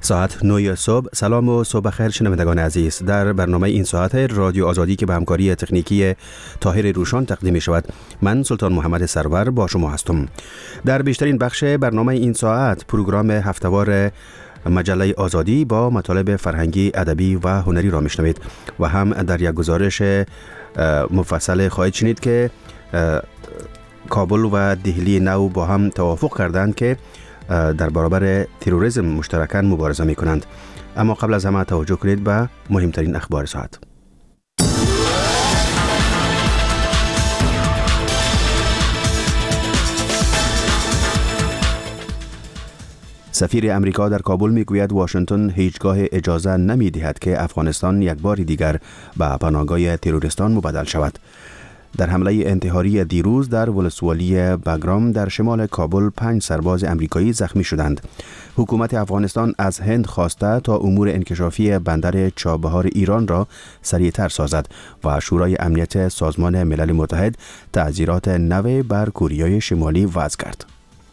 ساعت 9 صبح. سلام و صبح خیر شنوندگان عزیز. در برنامه این ساعت رادیو آزادی که به همکاری تکنیکی طاهر روشان تقدیم می شود، من سلطان محمد سرور با شما هستم. در بیشترین بخش برنامه این ساعت پروگرام هفته‌وار مجله آزادی با مطالب فرهنگی، ادبی و هنری را میشنوید و هم در یک گزارش مفصل خواهید شنید که کابل و دهلی نو با هم توافق کردند که در برابر تروریسم مشترکاً مبارزه می کنند. اما قبل از همه توجه کنید به مهمترین اخبار ساعت. سفیر امریکا در کابل میگوید واشنگتن هیچگاه اجازه نمی دهد که افغانستان یک بار دیگر به پناهگاه تروریستان مبدل شود. در حمله انتحاری دیروز در ولسوالی بگرام در شمال کابل 5 سرباز امریکایی زخمی شدند. حکومت افغانستان از هند خواسته تا امور انکشافی بندر چابهار ایران را سریعتر سازد و شورای امنیت سازمان ملل متحد تعزیرات نو بر کره شمالی وضع کرد.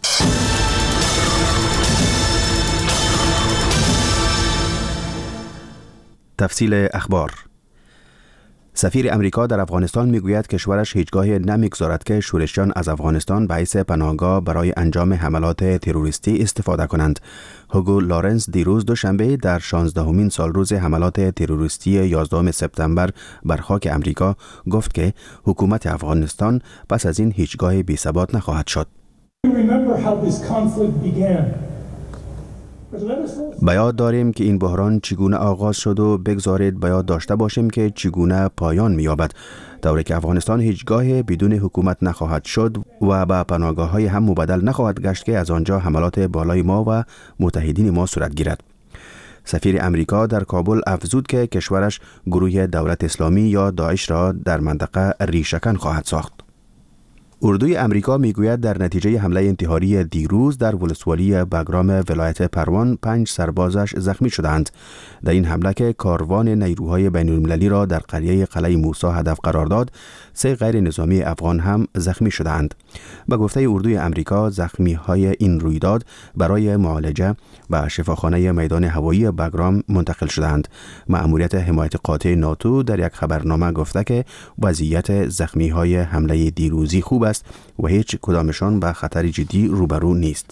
تفصیل اخبار. سفیر امریکا در افغانستان میگوید کشورش هیچگاه نمیگذارد که شورشیان از افغانستان به حیث پناهگاه برای انجام حملات تروریستی استفاده کنند. هوگو لارنس دیروز دوشنبه در 16مین سالروز حملات تروریستی 11 سپتامبر بر خاک امریکا گفت که حکومت افغانستان پس از این هیچگاه بی‌ثبات نخواهد شد. به یاد داریم که این بحران چگونه آغاز شد و بگذارید به یاد داشته باشیم که چگونه پایان می‌یابد. طوری که افغانستان هیچگاه بدون حکومت نخواهد شد و به پناهگاه‌های هم مبدل نخواهد گشت که از آنجا حملات بالای ما و متحدین ما صورت گیرد. سفیر امریکا در کابل افزود که کشورش گروه دولت اسلامی یا داعش را در منطقه ریشه‌کن خواهد ساخت. اردوی امریکا میگوید در نتیجه حمله انتحاری دیروز در ولسوالی بگرام ولایت پروان 5 سربازش زخمی شدند. در این حمله که کاروان نیروهای بین‌المللی را در قریه قلعه موسی هدف قرار داد، 3 غیر نظامی افغان هم زخمی شدند. به گفته اردوی امریکا زخمی‌های این رویداد برای معالجه به شفاخانه میدان هوایی بگرام منتقل شدند. مأموریت حمایت قاطع ناتو در یک خبرنامه گفته که وضعیت زخمی‌های حمله دیروزی خوب است و هیچ کدامشان به خطر جدی روبرو نیست.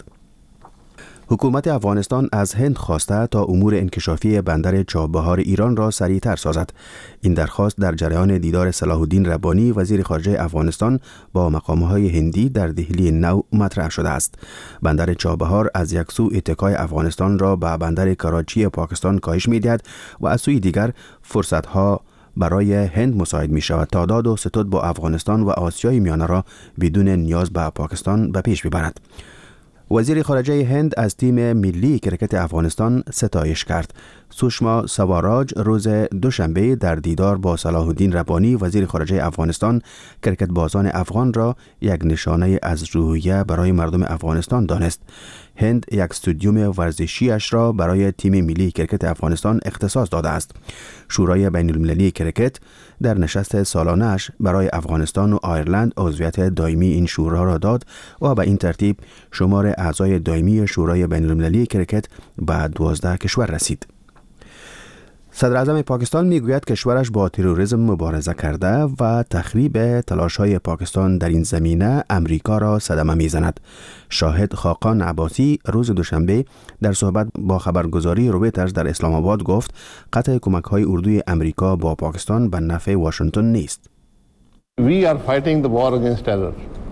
حکومت افغانستان از هند خواسته تا امور انکشافی بندر چابهار ایران را سریعتر سازد. این درخواست در جریان دیدار صلاح الدین ربانی وزیر خارجه افغانستان با مقام‌های هندی در دهلی نو مطرح شده است. بندر چابهار از یک سو اتکای افغانستان را به بندر کراچی پاکستان کاهش می‌دهد و از سوی دیگر فرصت‌ها برای هند مساعد می شود تا داد و ستد با افغانستان و آسیای میانه را بدون نیاز به پاکستان به پیش ببرد. وزیر خارجه هند از تیم ملی کرکت افغانستان ستایش کرد. سوشما سواراج روز دوشنبه در دیدار با صلاح الدین ربانی وزیر خارجه افغانستان کرکت بازان افغان را یک نشانه از روحیه برای مردم افغانستان دانست. هند یک استادیوم ورزشیش را برای تیم ملی کرکت افغانستان اختصاص داده است. شورای بین‌المللی کرکت در نشست سالانه‌اش برای افغانستان و آیرلند عضویت دائمی این شورا را داد و به این ترتیب شمار اعضای دائمی شورای بین‌المللی کرکت به 12 کشور رسید. صدر اعظم پاکستان میگوید کشورش با تروریسم مبارزه کرده و تخریب تلاش‌های پاکستان در این زمینه امریکا را صدمه میزند. شاهد خاقان عباسی روز دوشنبه در صحبت با خبرگزاری رویترز در اسلام آباد گفت قطع کمک‌های اردوی امریکا با پاکستان به نفع واشنگتن نیست. We are fighting the war against terror.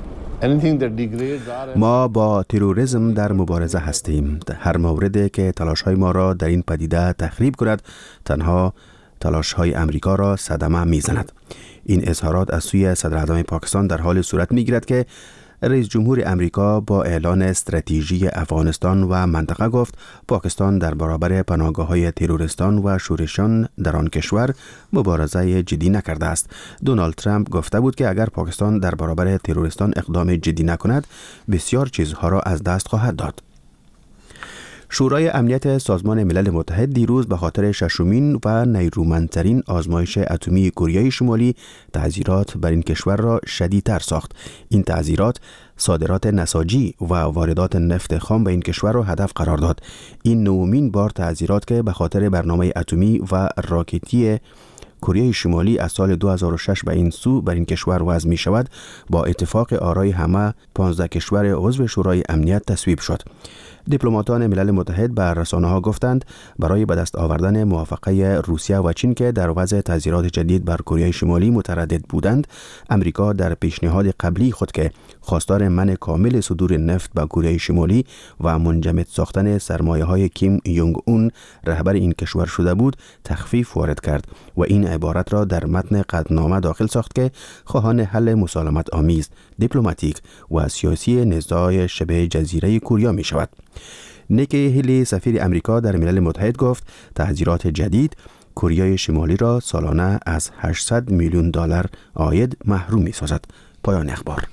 ما با تروریسم در مبارزه هستیم. هر موردی که تلاش‌های ما را در این پدیده تخریب کند تنها تلاش‌های امریکا را صدمه میزند. این اظهارات از سوی صدر اعظم پاکستان در حال صورت میگیرد که رئیس جمهور امریکا با اعلان استراتژی افغانستان و منطقه گفت پاکستان در برابر پناهگاه‌های تروریستان و شورشیان در آن کشور مبارزه جدی نکرده است. دونالد ترامپ گفته بود که اگر پاکستان در برابر تروریستان اقدام جدی نکند بسیار چیزها را از دست خواهد داد. شورای امنیت سازمان ملل متحد دیروز به خاطر ششمین و نیرومندترین آزمایش اتمی کره شمالی تعزیرات بر این کشور را شدیدتر ساخت. این تعزیرات صادرات نساجی و واردات نفت خام به این کشور را هدف قرار داد. این نومین بار تعزیرات که به خاطر برنامه اتمی و راکتی کره شمالی از سال 2006 به این سو بر این کشور وضع می شود با اتفاق آرای همه 15 کشور عضو شورای امنیت تصویب شد. دیپلماتان ملل متحد به رسانه‌ها گفتند برای به دست آوردن موافقه روسیه و چین که در وضع تعزیرات جدید بر کره شمالی متردد بودند، امریکا در پیشنهاد قبلی خود که خواستار منع کامل صدور نفت به کره شمالی و منجمد ساختن سرمایه‌های کیم یونگ اون رهبر این کشور شده بود، تخفیف وارد کرد و این عبارت را در متن قطعنامه داخل ساخت که خواهان حل مسالمت آمیز، دیپلماتیک و سیاسی نزاع شبه جزیره کره می شود. نیکی هیلی سفیر امریکا در ملل متحد گفت تعزیرات جدید کره شمالی را سالانه از 800 میلیون دلار عاید محروم می سازد. پایان اخبار.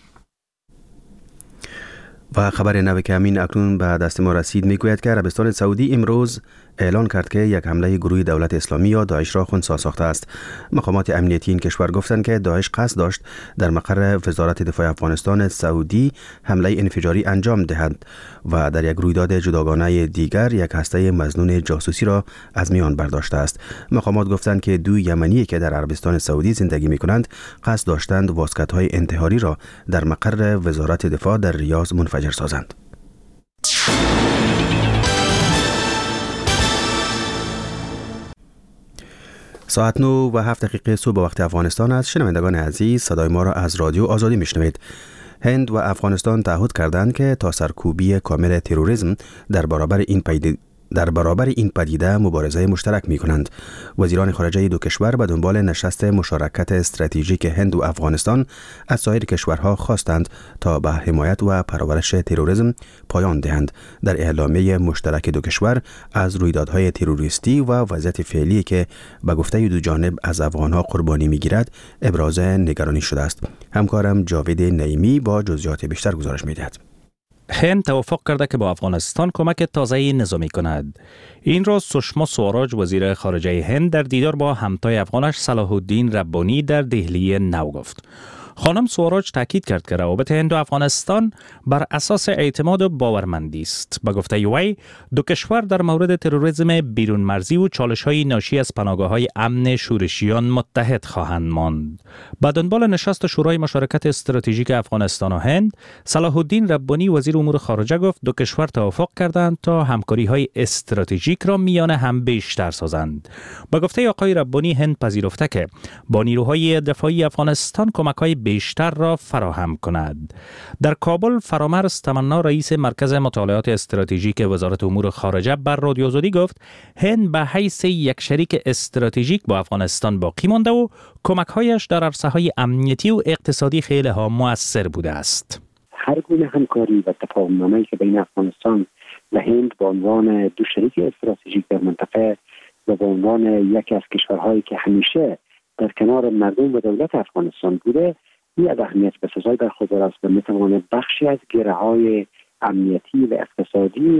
و خبر نو که همین اکنون به دست ما رسید میگوید که عربستان سعودی امروز اعلان کرد که یک حمله گروه دولت اسلامی یا داعش را خنثی ساخته است. مقامات امنیتی این کشور گفتند که داعش قصد داشت در مقر وزارت دفاع افغانستان سعودی حمله انفجاری انجام دهد و در یک رویداد جداگانه دیگر یک هسته مظنون جاسوسی را از میان برداشته است. مقامات گفتند که دو یمنی که در عربستان سعودی زندگی می‌کنند قصد داشتند واسکت‌های انتحاری را در مقر وزارت دفاع در ریاض منفجر سازند. ساعت 9:07 صبح به وقت افغانستان است. شنوندگان عزیز، صدای ما را از رادیو آزادی میشنوید. هند و افغانستان تعهد کردند که تا سرکوبی کامل تروریسم در برابر این پدیده مبارزه مشترک می کنند. وزیران خارجه دو کشور به دنبال نشست مشارکت استراتژیک هند و افغانستان از سایر کشورها خواستند تا به حمایت و پرورش تروریسم پایان دهند. در اعلامیه مشترک دو کشور از رویدادهای تروریستی و وضعیت فعلی که به گفته دو جانب از افغانها قربانی می گیرد ابراز نگرانی شده است. همکارم جاوید نعیمی با جزئیات بیشتر گزارش می دهد. هند توافق کرده که با افغانستان کمک تازه‌ای نظامی کند. این را سشما سوراج وزیر خارجه هند در دیدار با همتای افغانش صلاح الدین ربانی در دهلی نو گفت. خانم سوراج تاکید کرد که روابط هند و افغانستان بر اساس اعتماد و باورمندی است. به گفته وی دو کشور در مورد تروریسم بیرون مرزی و چالش‌های ناشی از پناهگاه‌های امن شورشیان متحد خواهند ماند. به دنبال نشست شورای مشارکت استراتژیک افغانستان و هند، صلاح الدین ربانی وزیر امور خارجه گفت دو کشور توافق کردند تا همکاری‌های استراتژیک را میان هم بیشتر سازند. به گفته آقای ربانی هند پذیرفته که با نیروهای دفاعی افغانستان کمک‌های بیشتر را فراهم کند. در کابل فرامرز تمنا رئیس مرکز مطالعات استراتژیک وزارت امور خارجه بر رادیو آزادی گفت هند به حیث یک شریک استراتژیک با افغانستان باقی مانده و کمک‌هایش در عرصه‌های امنیتی و اقتصادی خیلی ها مؤثر بوده است. هر گونه همکاری و تفاهم‌نامه‌ای که بین افغانستان و هند به عنوان دو شریک استراتژیک در منطقه و به عنوان یکی از کشورهایی که همیشه در کنار مردم و دولت افغانستان بوده، این از اهمیت بسزای برخوردار است و میتواند بخشی از گره‌های امنیتی و اقتصادی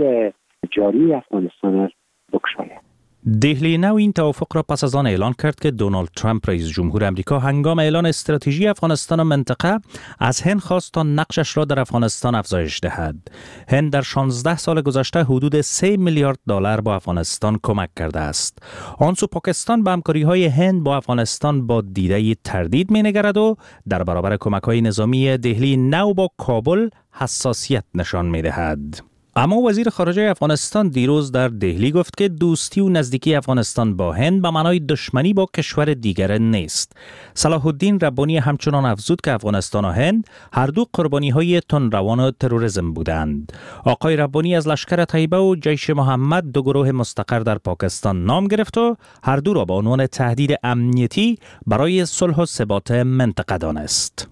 جاری افغانستان را بکشاید. دهلی نو این توافق را پس از آن اعلان کرد که دونالد ترامپ رئیس جمهور آمریکا هنگام اعلان استراتژی افغانستان و منطقه از هند خواست تا نقشش را در افغانستان افزایش دهد. هند در 16 سال گذشته حدود 3 میلیارد دلار با افغانستان کمک کرده است. آنسو پاکستان به همکاری‌های هند با افغانستان با دیده تردید می‌نگرد و در برابر کمک‌های نظامی دهلی نو با کابل حساسیت نشان می‌دهد. اما وزیر خارجه افغانستان دیروز در دهلی گفت که دوستی و نزدیکی افغانستان با هند به معنای دشمنی با کشور دیگر نیست. صلاح الدین ربانی همچنان افزود که افغانستان و هند هر دو قربانی‌های تندروان تروریسم بودند. آقای ربانی از لشکر طیبه و جیش محمد دو گروه مستقر در پاکستان نام گرفت و هر دو را به عنوان تهدید امنیتی برای صلح و ثبات منطقه دانست.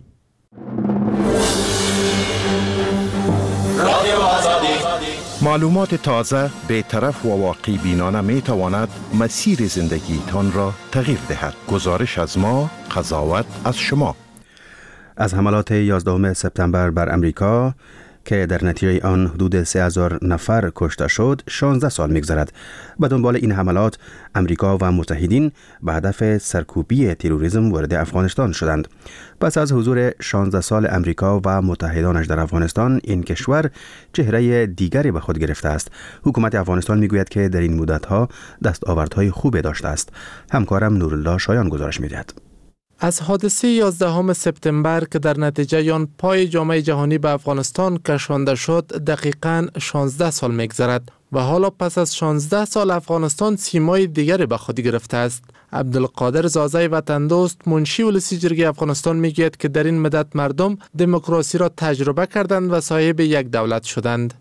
معلومات تازه، بی‌طرف و واقعی بینانه می تواند مسیر زندگی تان را تغییر دهد. گزارش از ما، قضاوت از شما. از حملات 11 سپتامبر بر امریکا که در نتیجه آن حدود 3000 نفر کشته شد 16 سال می‌گذرد. به دنبال این حملات امریکا و متحدین به هدف سرکوبی تروریسم وارد افغانستان شدند. پس از حضور 16 سال امریکا و متحدانش در افغانستان، این کشور چهره دیگری به خود گرفته است. حکومت افغانستان میگوید که در این مدت‌ها دستاوردهای خوبی داشته است. همکارم نورالله شایان گزارش می‌دهد. از حادثه 11 سپتامبر که در نتیجه آن پای جامعه جهانی به افغانستان کشانده شد دقیقاً 16 سال می‌گذرد و حالا پس از 16 سال افغانستان سیمای دیگری به خود گرفته است. عبدالقادر زازای وطن دوست منشی ولسی جرگه افغانستان میگوید که در این مدت مردم دموکراسی را تجربه کردند و صاحب یک دولت شدند.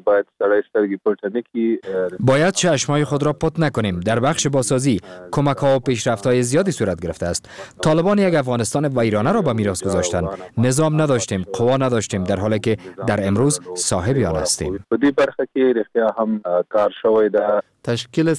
باید چشمای خود را پت نکنیم. در بخش بازسازی کمک‌ها و پیشرفت‌های زیادی صورت گرفته است. طالبان یک افغانستان ویرانه را به میراث گذاشتند. نظام نداشتیم، قوا نداشتیم، در حالی که در امروز صاحب آن هستیم. تشکیل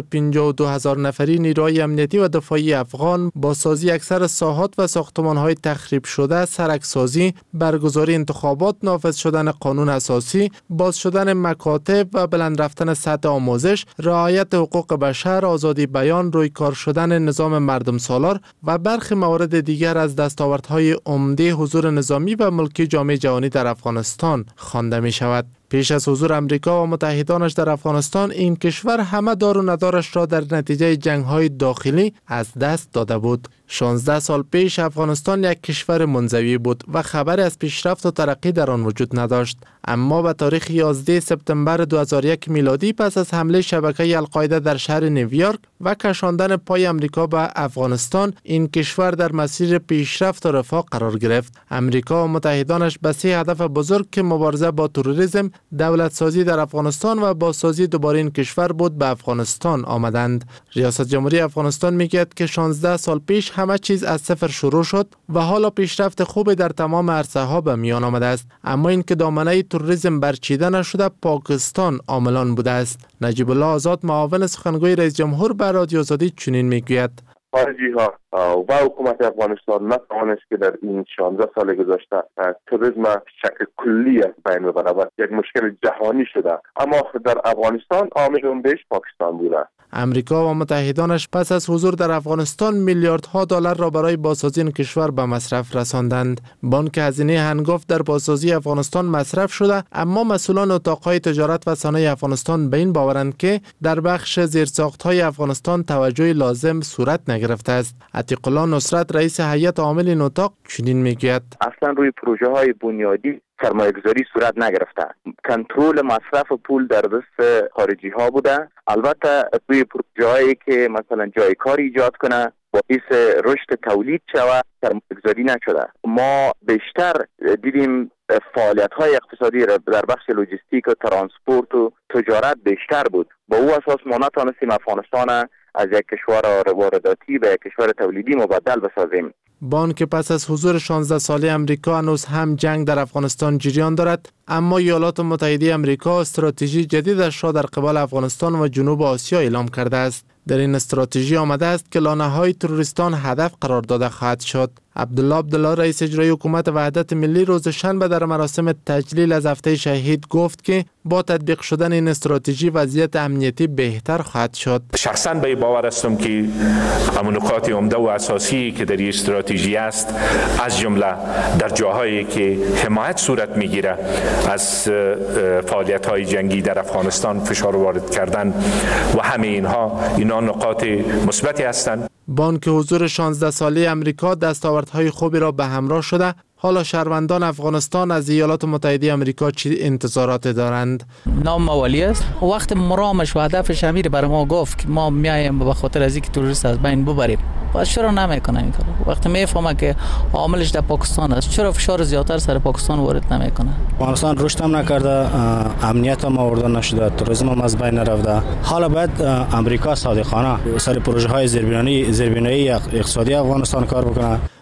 352,000 نفری نیروی امنیتی و دفاعی افغان، بازسازی اکثر ساحات و ساختمان‌های تخریب شده، سرک‌سازی، برگزاری انتخابات، نافذ شدن قانون اساسی، باز شدن مکاتب و بلند رفتن سطح آموزش، رعایت حقوق بشر، آزادی بیان، رویکار شدن نظام مردم سالار و برخی موارد دیگر از دستاوردهای عمده حضور نظامی و ملکی جامعه جهانی در افغانستان خوانده می‌شود. پیش از حضور امریکا و متحدانش در افغانستان، این کشور همه دار و ندارش را در نتیجه جنگ‌های داخلی از دست داده بود. 16 سال پیش افغانستان یک کشور منزوی بود و خبری از پیشرفت و ترقی در آن وجود نداشت. اما به تاریخ 11 سپتامبر 2001 میلادی، پس از حمله شبکه القاعده در شهر نیویورک و کشاندن پای امریکا به افغانستان، این کشور در مسیر پیشرفت و رفاه قرار گرفت. امریکا و متحدانش به 3 هدف بزرگ که مبارزه با تروریسم، دولت سازی در افغانستان و بازسازی دوباره این کشور بود به افغانستان آمدند. ریاست جمهوری افغانستان میگوید که 16 سال پیش همه چیز از صفر شروع شد و حالا پیشرفت خوبی در تمام عرصه‌ها به میان آمده است. اما این که دامنه تروریسم برچیده نشده پاکستان عاملان بوده است. نجیب الله آزاد، معاون سخنگوی رئیس جمهور، به رادیو آزادی چنین میگوید: خارجی ها و حکومت افغانستان نتوانست که در این 16 سال گذشته تروریسم شکل کلی بین ببره و یک مشکل جهانی شده، اما در افغانستان عامل عمده‌اش پاکستان بوده. امریکا و متحدانش پس از حضور در افغانستان میلیاردها دلار را برای بازسازی این کشور به مصرف رساندند. بانک هزینه هنگفت در بازسازی افغانستان مصرف شده، اما مسئولان اتاقهای تجارت و صنایع افغانستان به این باورند که در بخش زیرساخت‌های افغانستان توجه لازم صورت نگرفته است. عتیق الله نصرت، رئیس هیئت عامل این اتاق، چنین میگوید: اصلا روی پروژه‌های بنیادی سرمایه‌گذاری صورت نگرفته. کنترل مصرف پول در دست خارجی ها بوده. البته روی پروژه‌هایی که مثلا جای کار ایجاد کنه، باعث رشد تولید شود، سرمایه‌گذاری نشده. ما بیشتر دیدیم فعالیت‌های اقتصادی در بخش لوجستیک و ترانسپورت و تجارت بیشتر بود. با او اساس ما نتونستیم افغانستان از یک کشور وارداتی به یک کشور تولیدی مبدل بسازیم. بانک پس از حضور 16 ساله امریکا هنوز هم جنگ در افغانستان جریان دارد، اما ایالات متحده امریکا استراتژی جدیدش را در قبال افغانستان و جنوب آسیا اعلام کرده است. در این استراتژی آمده است که لانه‌های تروریستان هدف قرار داده خواهد شد. عبدالله رئیس اجرایی حکومت وحدت ملی روز شنبه در مراسم تجلیل از هفته شهید گفت که با تطبیق شدن این استراتژی وضعیت امنیتی بهتر خواهد شد. شخصا به باور هستم که همون نکات عمده و اساسی که در این استراتژی است، از جمله در جاهایی که حمایت صورت میگیره از فعالیت‌های جنگی در افغانستان فشار وارد کردن و همه اینا نکات مثبتی هستند. بانک حضور 16 ساله امریکا دستاوردهای خوبی را به همراه شده. حالا شهروندان افغانستان از ایالات متحده امریکا چه انتظارات دارند؟ نام مولی است. وقت مرامش و هدفش امیر بر ما گفت که ما میایم به خاطر از اینکه تروریست از بین ببریم. پس چرا نمیکنه این کارو؟ وقتی میفهمه که عاملش در پاکستان است، چرا فشار زیادتر سر پاکستان وارد نمیکنه؟ افغانستان رشد هم نکرده، امنیت هم آورده نشده، تروریسم هم از بین نرفته. حالا باید امریکا صادقانه سر پروژه های زیربنایی اقتصادی افغانستان کار بکنه.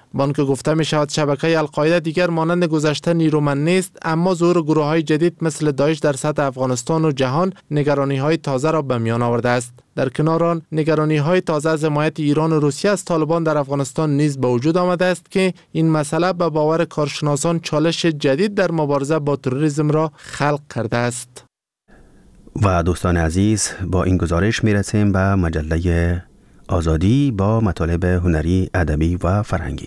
با آنکه گفته می شود شبکه القاعده دیگر مانند گذشته نیرومند نیست، اما ظهور گروه‌های جدید مثل داعش در سطح افغانستان و جهان نگرانی‌های تازه را به میان آورده است. در کنار آن نگرانی‌های تازه از حمایت ایران و روسیه از طالبان در افغانستان نیز به وجود آمده است که این مسئله به باور کارشناسان چالش جدید در مبارزه با تروریسم را خلق کرده است. و دوستان عزیز، با این گزارش میرسیم به مجله آزادی با مطالب هنری، ادبی و فرهنگی.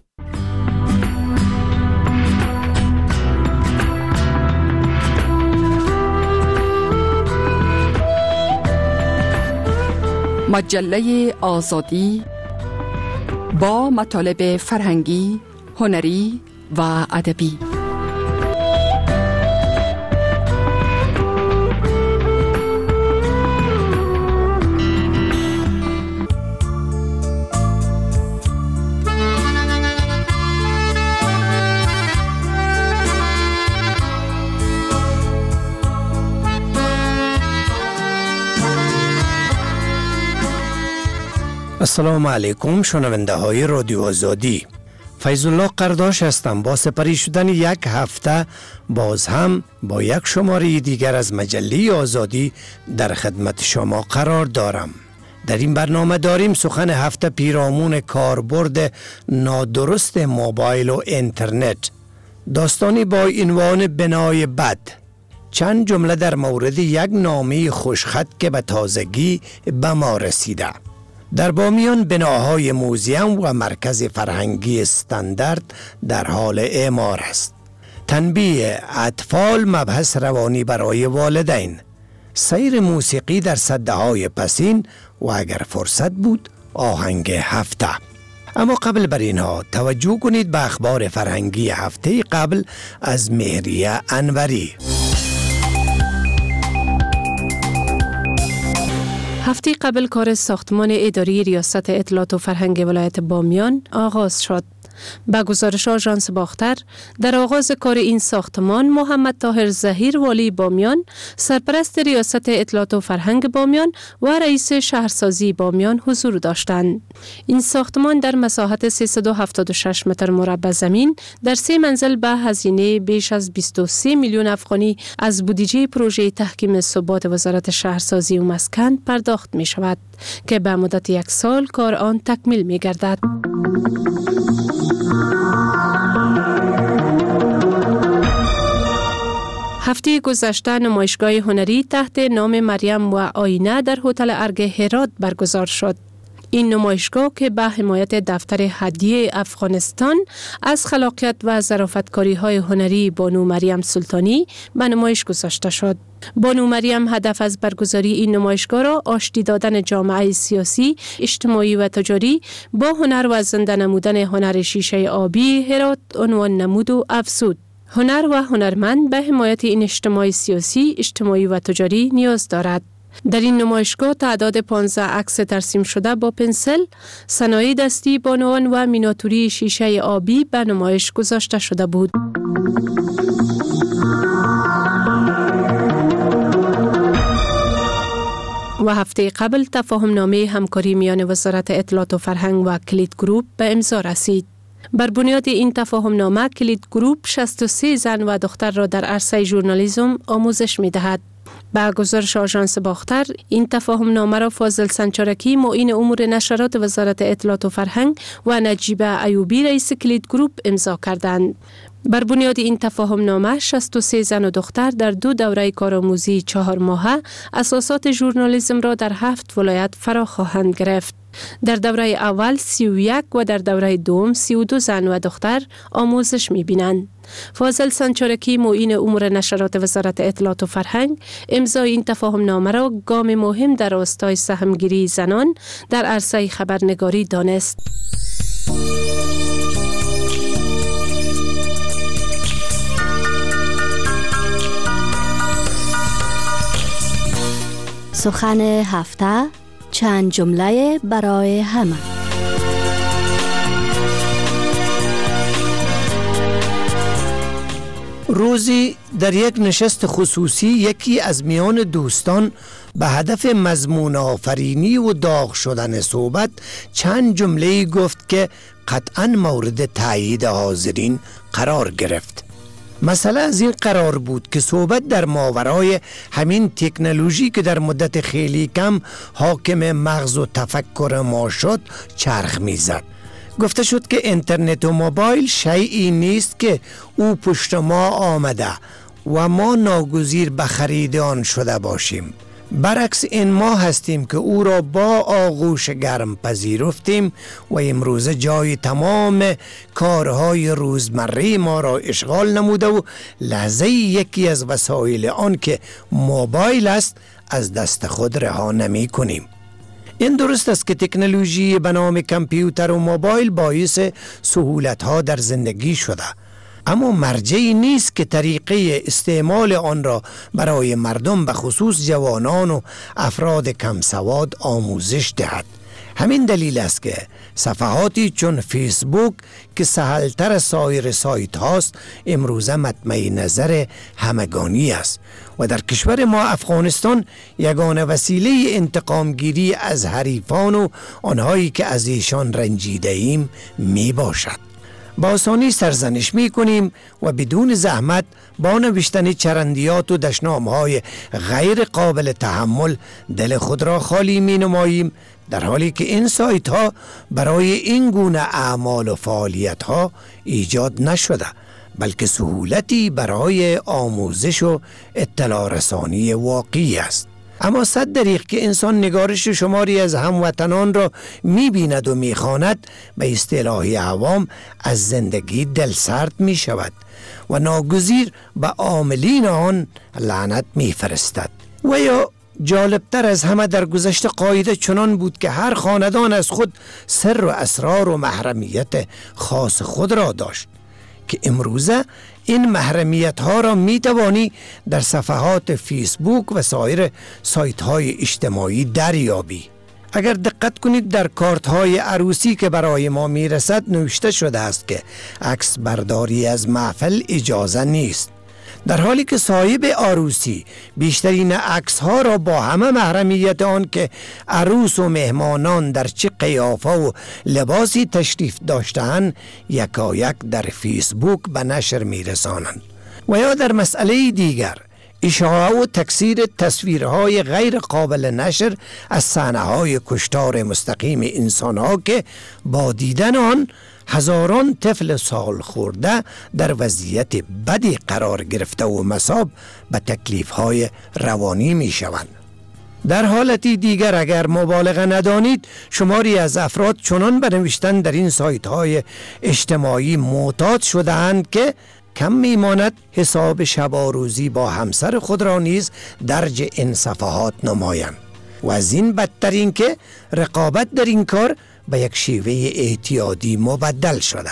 مجله آزادی با مطالب فرهنگی، هنری و ادبی. السلام علیکم شنونده های رادیو آزادی. فیض الله قرداش هستم. با سپری شدن یک هفته باز هم با یک شماره دیگر از مجله آزادی در خدمت شما قرار دارم. در این برنامه داریم سخن هفته پیرامون کاربرد نادرست موبایل و اینترنت، داستانی با عنوان بنای بد، چند جمله در مورد یک نامه خوشخط که به تازگی به ما رسیده. در بامیان بناهای موزیم و مرکز فرهنگی استاندارد در حال اعمار است. تنبیه اطفال مبحث روانی برای والدین، سیر موسیقی در سده‌های پسین و اگر فرصت بود آهنگ هفته. اما قبل بر اینها توجه کنید به اخبار فرهنگی هفته قبل از مهریه انوری. هفته قبل کار ساختمان اداری ریاست اطلاعات و فرهنگ ولایت بامیان آغاز شد. با گزارش آژانس باختر، در آغاز کار این ساختمان محمد طاهر ظهیر والی بامیان، سرپرست ریاست اطلاعات و فرهنگ بامیان و رئیس شهرسازی بامیان حضور داشتند. این ساختمان در مساحت 376 متر مربع زمین در 3 منزل به هزینه بیش از 23 میلیون افغانی از بودجه پروژه تحکیم ثبات وزارت شهرسازی و مسکن پرداخت می شود که به مدت 1 سال کار آن تکمیل می گردد. هفته گذشته نمایشگاه هنری تحت نام مریم و آینه در هتل ارگ هرات برگزار شد. این نمایشگاه که به حمایت دفتر هدیه افغانستان از خلاقیت و ظرافتکاری‌های هنری بانو مریم سلطانی به نمایش گذاشته شد. بانو مریم هدف از برگزاری این نمایشگاه را آشتی دادن جامعه سیاسی، اجتماعی و تجاری با هنر و زنده نمودن هنر شیشه آبی هرات عنوان نمود و افزود. هنر و هنرمند به حمایت این اجتماع سیاسی، اجتماعی و تجاری نیاز دارد. در این نمایشگاه تعداد 15 عکس ترسیم شده با پنسل، صنایع دستی بانوان و مینیاتوری شیشه آبی به نمایش گذاشته شده بود. و هفته قبل تفاهم نامه همکاری میان وزارت اطلاعات و فرهنگ و کلید گروپ به امضا رسید. بر بنیاد این تفاهم نامه کلید گروپ 63 زن و دختر را در عرصه ژورنالیسم آموزش می دهد. با گزارش آژانس باختر، این تفاهم نامه را فاضل سنچارکی معین امور نشرات وزارت اطلاعات و فرهنگ و نجیبه ایوبی رئیس کلید گروپ امضا کردند. بر بنیاد این تفاهم نامه 63 زن و دختر در 2 دوره کارآموزی 4 ماهه اساسات ژورنالیسم را در 7 ولایت فرا خواهند گرفت. در دوره اول 31 و در دوره دوم 32 زن و دختر آموزش می‌بینند. فاضل سنچارکی معین امور نشرات وزارت اطلاعات و فرهنگ امضای این تفاهم نامه را گام مهم در راستای سهمگیری زنان در عرصه خبرنگاری دانست. سخن هفته، چند جمله برای همه. روزی در یک نشست خصوصی یکی از میان دوستان به هدف مضمون آفرینی و داغ شدن صحبت چند جمله گفت که قطعا مورد تایید حاضرین قرار گرفت. مسئله از این قرار بود که صحبت در ماورای همین تکنولوژی که در مدت خیلی کم حاکم مغز و تفکر ما شد چرخ میزد. گفته شد که اینترنت و موبایل شیئی نیست که او پشت ما آمده و ما ناگزیر به خرید آن شده باشیم. برعکس این ما هستیم که او را با آغوش گرم پذیرفتیم و امروز جای تمام کارهای روزمره ما را اشغال نموده و لحظه یکی از وسایل آن که موبایل است از دست خود رها نمی کنیم. این درست است که تکنولوژی به نام کامپیوتر و موبایل باعث سهولت‌ها در زندگی شده، اما مرجعی نیست که طریقه استعمال آن را برای مردم به خصوص جوانان و افراد کم سواد آموزش دهد. همین دلیل است که صفحاتی چون فیسبوک که سهلتر از سایر سایت هاست امروزه مطمع نظر همگانی است و در کشور ما افغانستان یگانه وسیله انتقامگیری از حریفان و آنهایی که از ایشان رنجیده ایم می باشد. با آسانی سرزنش می کنیم و بدون زحمت با نوشتن چرندیات و دشنامهای غیر قابل تحمل دل خود را خالی می نماییم، در حالی که این سایت ها برای این گونه اعمال و فعالیت ها ایجاد نشده، بلکه سهولتی برای آموزش و اطلاع رسانی واقعی است. اما صد دریغ که انسان نگارش شماری از هموطنان را می بیند و می خواند، به اصطلاح عوام از زندگی دلسرد می شود و ناگزیر به عاملین آن لعنت می فرستد. و یا جالبتر از همه در گذشته قاعده چنان بود که هر خاندان از خود سر و اسرار و محرمیت خاص خود را داشت که امروزه این محرمیت ها را می توانی در صفحات فیسبوک و سایر سایت های اجتماعی دریابی. اگر دقت کنید در کارت های عروسی که برای ما می رسد نوشته شده است که عکس برداری از محفل اجازه نیست، در حالی که صاحب عروسی بیشترین عکس ها را با همه محرمیت آن که عروس و مهمانان در چه قیافه و لباسی تشریف داشتند یکایک در فیسبوک به نشر می رسانند. و یا در مسئله دیگر اشاعه و تکثیر تصویرهای غیر قابل نشر از صحنه‌های کشتار مستقیم انسان‌ها که با دیدن آن هزاران طفل سال خورده در وضعیت بدی قرار گرفته و مصاب به تکلیف‌های روانی می‌شوند. در حالتی دیگر اگر مبالغه ندانید، شماری از افراد چنان به نوشتن در این سایت‌های اجتماعی معتاد شده‌اند که کم میماند حساب شباروزی با همسر خود را نیز درج این صفحات نمایند و از این بدترین که رقابت در این کار به یک شیوه اعتیادی مبدل شده.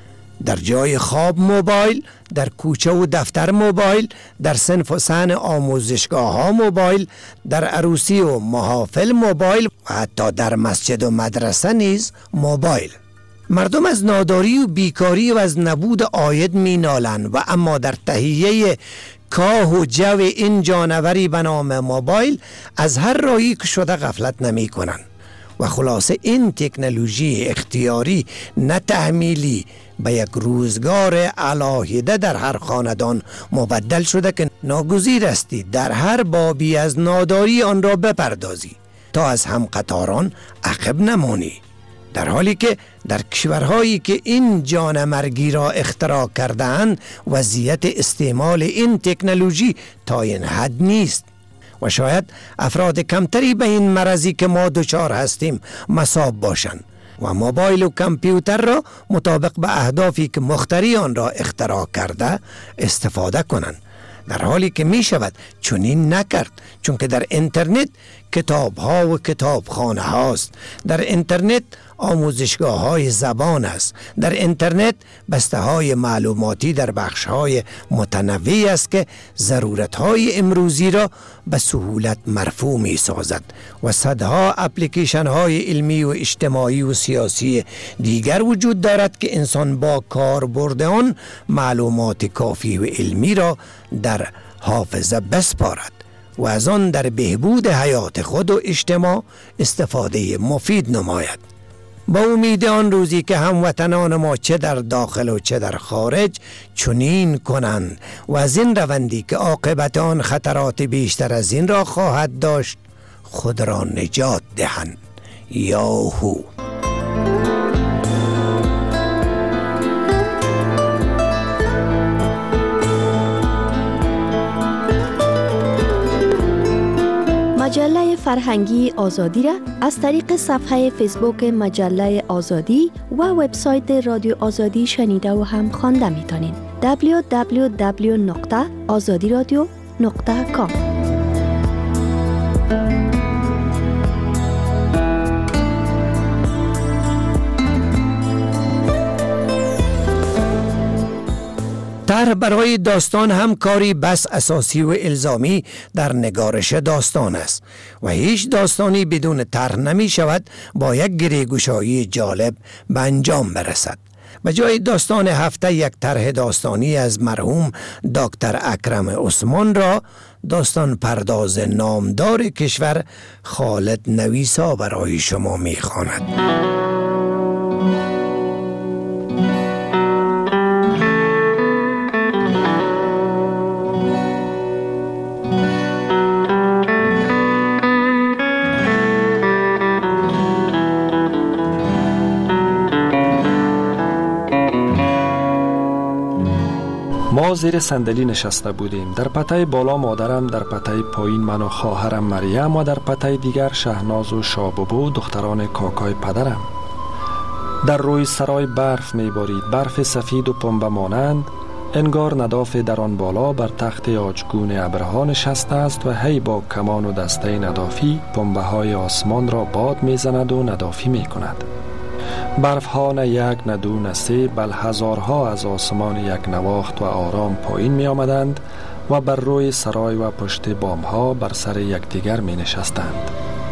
در جای خواب موبایل، در کوچه و دفتر موبایل، در صنف و صحن آموزشگاه ها موبایل، در عروسی و محافل موبایل و حتی در مسجد و مدرسه نیز موبایل. مردم از ناداری و بیکاری و از نبود عاید می نالند و اما در تهیه کاه و جو این جانوری به نام موبایل از هر راهی که شده غفلت نمی کنند. و خلاصه این تکنولوژی اختیاری نه تحمیلی به یک روزگار علاهیده در هر خاندان مبدل شده که ناگزیر استی در هر بابی از ناداری آن را بپردازی تا از هم قطاران عقب نمانی، در حالی که در کشورهایی که این جانمرگی را اختراع کرده‌اند وضعیت استعمال این تکنولوژی تا این حد نیست و شاید افراد کمتری به این مرضی که ما دچار هستیم مصاب باشند و موبایل و کامپیوتر را مطابق به اهدافی که مخترع آن را اختراع کرده استفاده کنند، در حالی که می شود چنین نکرد، چون که در اینترنت کتاب ها و کتابخانه هاست. در اینترنت آموزشگاه‌های زبان است. در اینترنت بسته‌های معلوماتی در بخش‌های متنوعی است که ضرورت‌های امروزی را به سهولت مرفوع می‌سازد و صدها اپلیکیشن‌های علمی و اجتماعی و سیاسی دیگر وجود دارد که انسان با کاربرد آن معلومات کافی و علمی را در حافظه بسپارد و از آن در بهبود حیات خود و اجتماع استفاده مفید نماید. با امید آن روزی که هموطنان ما چه در داخل و چه در خارج چنین کنند و از این روندی که عاقبت آن خطرات بیشتر از این را خواهد داشت خود را نجات دهند. یاهو. مجله فرهنگی آزادی را از طریق صفحه فیسبوک مجله آزادی و وبسایت رادیو آزادی شنیده و هم خوانده می‌تونید. www.azadiradio.com. طرح برای داستان هم کاری بس اساسی و الزامی در نگارش داستان است و هیچ داستانی بدون طرح نمی شود با یک گریه‌گشایی جالب به انجام برسد. به جای داستان هفته یک طرح داستانی از مرحوم دکتر اکرم عثمان را داستان پرداز نامدار کشور خالد نویسا برای شما می خواند. ما زیر صندلی نشسته بودیم. در پته بالا مادرم، در پته پایین من و خواهرم مریم و در پته دیگر شهناز و شاببو دختران کاکای پدرم. در روی سرای برف میبارید، برف سفید و پنبه مانند. انگار نداف در آن بالا بر تخت آجگون ابرها نشسته است و هی با کمان و دسته ندافی پنبه های آسمان را باد میزند و ندافی میکند. برف ها نه یک نه دو نه سه بل هزارها از آسمان یک نواخت و آرام پایین می آمدند و بر روی سرای و پشت بام ها بر سر یکدیگر می نشستند.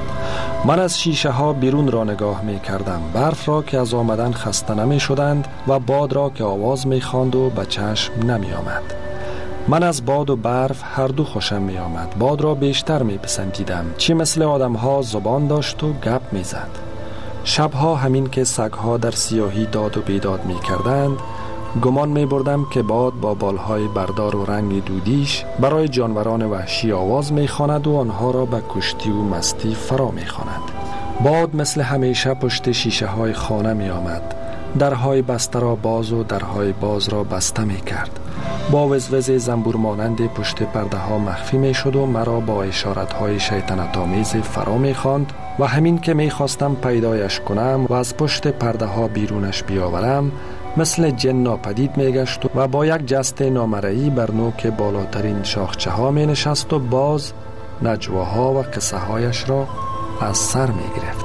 من از شیشه ها بیرون را نگاه می کردم، برف را که از آمدن خسته نمی شدند و باد را که آواز می خواند و به چشم نمی آمد. من از باد و برف هر دو خوشم می آمد. باد را بیشتر می پسندیدم، چی مثل آدم ها زبان داشت و گپ می زد. شبها همین که سگها در سیاهی داد و بیداد می کردند گمان می بردم که باد با بالهای بردار و رنگ دودیش برای جانوران وحشی آواز می خواند و آنها را به کشتی و مستی فرا می خواند. باد مثل همیشه پشت شیشه های خانه می آمد، درهای بسته را باز و درهای باز را بسته می کرد. با وزوز زنبور مانند پشت پرده ها مخفی می شد و مرا با اشارت های شیطنت آمیز فرا می خواند و همین که می خواستم پیدایش کنم و از پشت پرده ها بیرونش بیاورم مثل جن ناپدید می گشت و با یک جست نامرئی بر نوک بالاترین شاخچه ها می نشست و باز نجواها و قصه هایش را از سر می گرفت.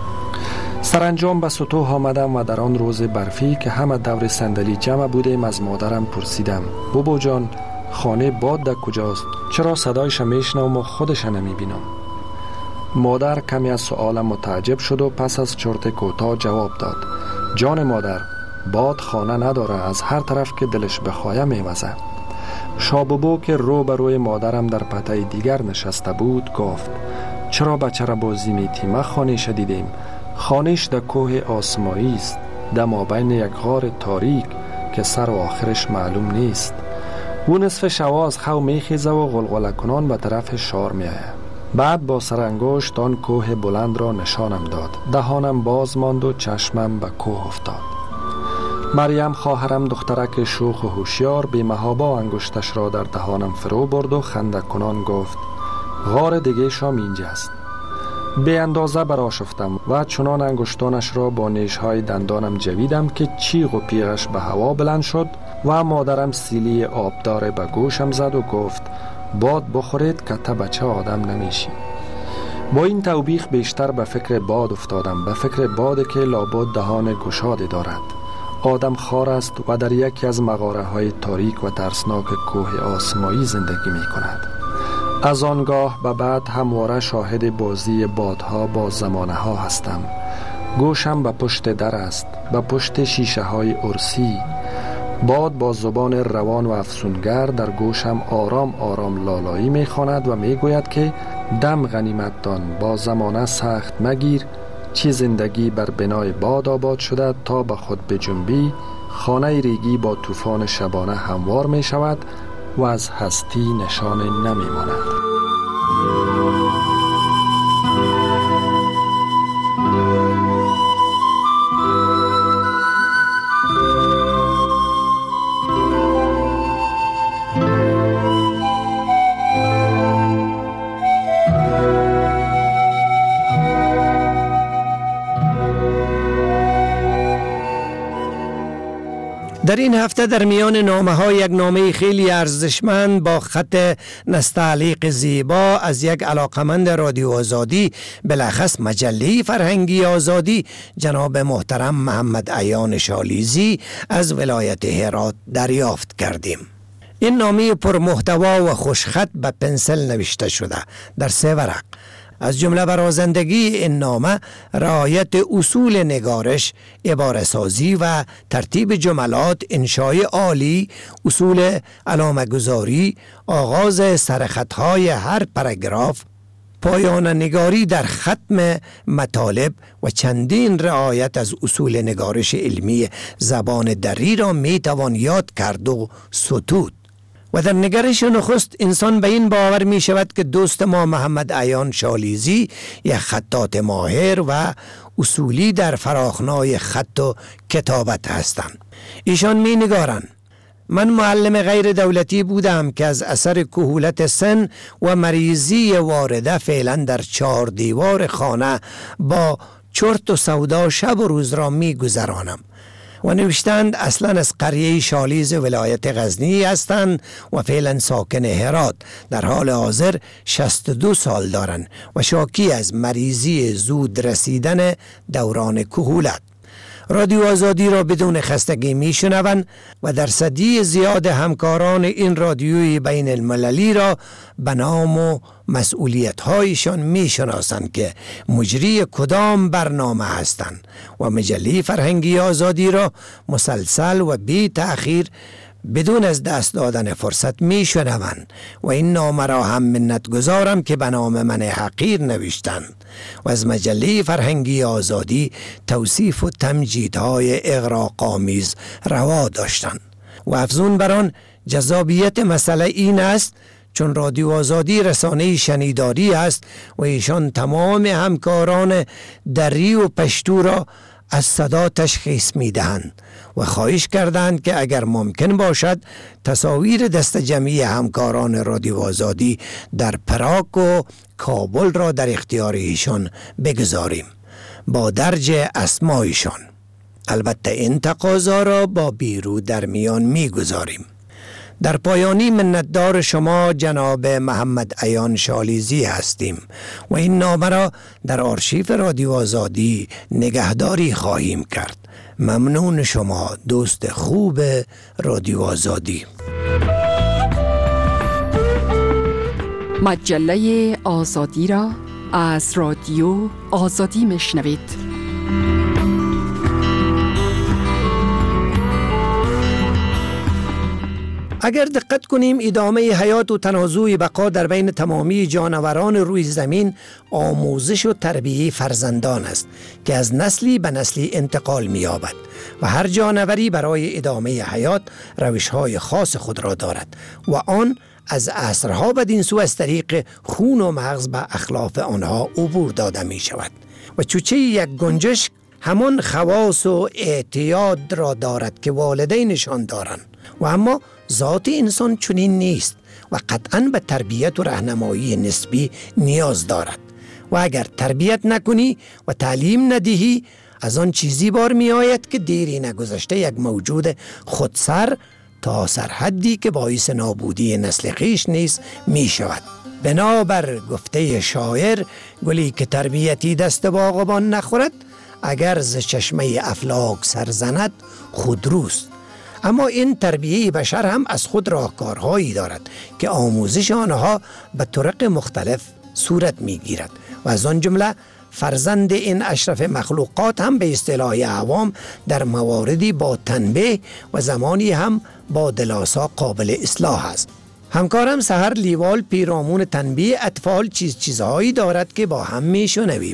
سرانجام به سطوح آمدم و در آن روز برفی که همه دور صندلی جمع بودیم از مادرم پرسیدم: بابا جان، خانه باد در کجاست؟ چرا صدایش میشنوم و خودش نمی بینم؟ مادر کمی از سؤالم متعجب شد و پس از چرت کوتاه جواب داد: جان مادر، باد خانه نداره، از هر طرف که دلش بخواه میوزه. شاببو که رو به روی مادرم در پته دیگر نشسته بود گفت: چرا بچه را بازی میتیم؟ خانهش دیدیم، خانهش در کوه آسمایی است، در مابین یک غار تاریک که سر و آخرش معلوم نیست. او نصف شوا از خو میخیزه و غلغله کنان به طرف شار میآید. بعد با سرانگشت آن کوه بلند را نشانم داد. دهانم باز ماند و چشمم به کوه افتاد. مریم خواهرم دخترک شوخ و هوشیار بی محابا انگشتش را در دهانم فرو برد و خنده کنان گفت: غار دیگه شام اینجاست. به اندازه برآشفتم و چنان انگشتانش را با نیشهای دندانم جویدم که چیغ و پیغش به هوا بلند شد و مادرم سیلی آبدار به گوشم زد و گفت: باد بخورید که تا بچه آدم نمیشی. با این توبیخ بیشتر به فکر باد افتادم، به فکر بادی که لابد دهان گشاده دارد. آدم خار است و در یکی از مغاره های تاریک و ترسناک کوه آسمایی زندگی می کند. از آنگاه به بعد همواره شاهد بازی بادها با زمانه ها هستم. گوشم به پشت در است، به پشت شیشه های ارسی. باد با زبان روان و افسونگر در گوشم آرام آرام لالایی می خواند و می گوید که دم غنیمت دان، با زمانه سخت مگیر، چی زندگی بر بنای باد آباد شده تا به خود بجنبی، خانه ریگی با طوفان شبانه هموار می شود و از هستی نشان نمی ماند. در این هفته در میان نامه ها یک نامه خیلی ارزشمند با خط نستعلیق زیبا از یک علاقمند رادیو آزادی، بلخص مجله فرهنگی آزادی، جناب محترم محمد عیان شالیزی از ولایت هرات دریافت کردیم. این نامه پرمحتوا و خوشخط به پنسل نوشته شده در 3 ورق. از جمله برازندگی این نامه رعایت اصول نگارش، عبارة سازی و ترتیب جملات، انشای عالی، اصول علامه گذاری، آغاز سرخطهای هر پاراگراف، پایان نگاری در ختم مطالب و چندین رعایت از اصول نگارش علمی زبان دری را می توان یاد کرد و ستود. و در نگرش نخست انسان به این باور می شود که دوست ما محمد عیان شالیزی یک خطاط ماهر و اصولی در فراخنای خط و کتابت هستند. ایشان می نگارند: من معلم غیر دولتی بودم که از اثر کهولت سن و مریضی وارده فعلا در 4 دیوار خانه با چرت و سودا شب و روز را می گذرانم. و نوشتند اصلا از قریه شالیز ولایت غزنی هستند و فعلا ساکن هرات، در حال حاضر 62 سال دارند و شاکی از مریضی زود رسیدن دوران کهولت. رادیو آزادی را بدون خستگی می شنوند و درصدی زیاد همکاران این رادیوی بین المللی را به نام و مسئولیت هایشان می شناسند که مجری کدام برنامه هستند و مجله فرهنگی آزادی را مسلسل و بی تأخیر بدون از دست دادن فرصت می شنوند و این نامه را هم منت گذارم که به نام من حقیر نوشتند و از مجله فرهنگی آزادی توصیف و تمجیدهای اغراق‌آمیز روا داشتند و افزون بر آن جذابیت مسئله این است چون رادیو آزادی رسانه شنیداری است و ایشان تمام همکاران دری و پشتو را از صدا تشخیص می دهند و خواهش کردند که اگر ممکن باشد تصاویر دست جمعی همکاران رادیو آزادی در پراگ و کابل را در اختیار ایشان بگذاریم با درج اسمایشان. البته این تقاضا را با بیرو در میان می گذاریم. در پایانی منتدار شما جناب محمد عیان شالیزی هستیم و این نامه را در آرشیف رادیو آزادی نگهداری خواهیم کرد. ممنون شما دوست خوب رادیو آزادی. مجله آزادی را از رادیو آزادی میشنوید. اگر دقت کنیم ادامه حیات و تنازع بقا در بین تمامی جانوران روی زمین آموزش و تربیه فرزندان است که از نسلی به نسلی انتقال می‌یابد و هر جانوری برای ادامه حیات روش‌های خاص خود را دارد و آن از عصرها بدین سو از طریق خون و مغز به اخلاف آنها عبور داده می شود و چوچه یک گنجشک همان خواص و اعتیاد را دارد که والدینشان دارند و اما ذات انسان چنین نیست و قطعاً به تربیت و راهنمایی نسبی نیاز دارد و اگر تربیت نکنی و تعلیم ندهی از آن چیزی بار می آید که دیری نگذشته یک موجود خودسر تا سرحدی که باعث نابودی نسل خویش نیز می شود. بنابر گفته شاعر گلی که تربیتی دست باغبان نخورد اگر ز چشمه افلاک سرزند خودروست. اما این تربیه بشر هم از خود راهکارهایی دارد که آموزش آنها به طرق مختلف صورت می گیرد و از آن جمله فرزند این اشرف مخلوقات هم به اصطلاح عوام در مواردی با تنبیه و زمانی هم با دلاسا قابل اصلاح است. همکارم سحر لیوال پیرامون تنبیه اطفال چیزهایی دارد که با هم می شنویم.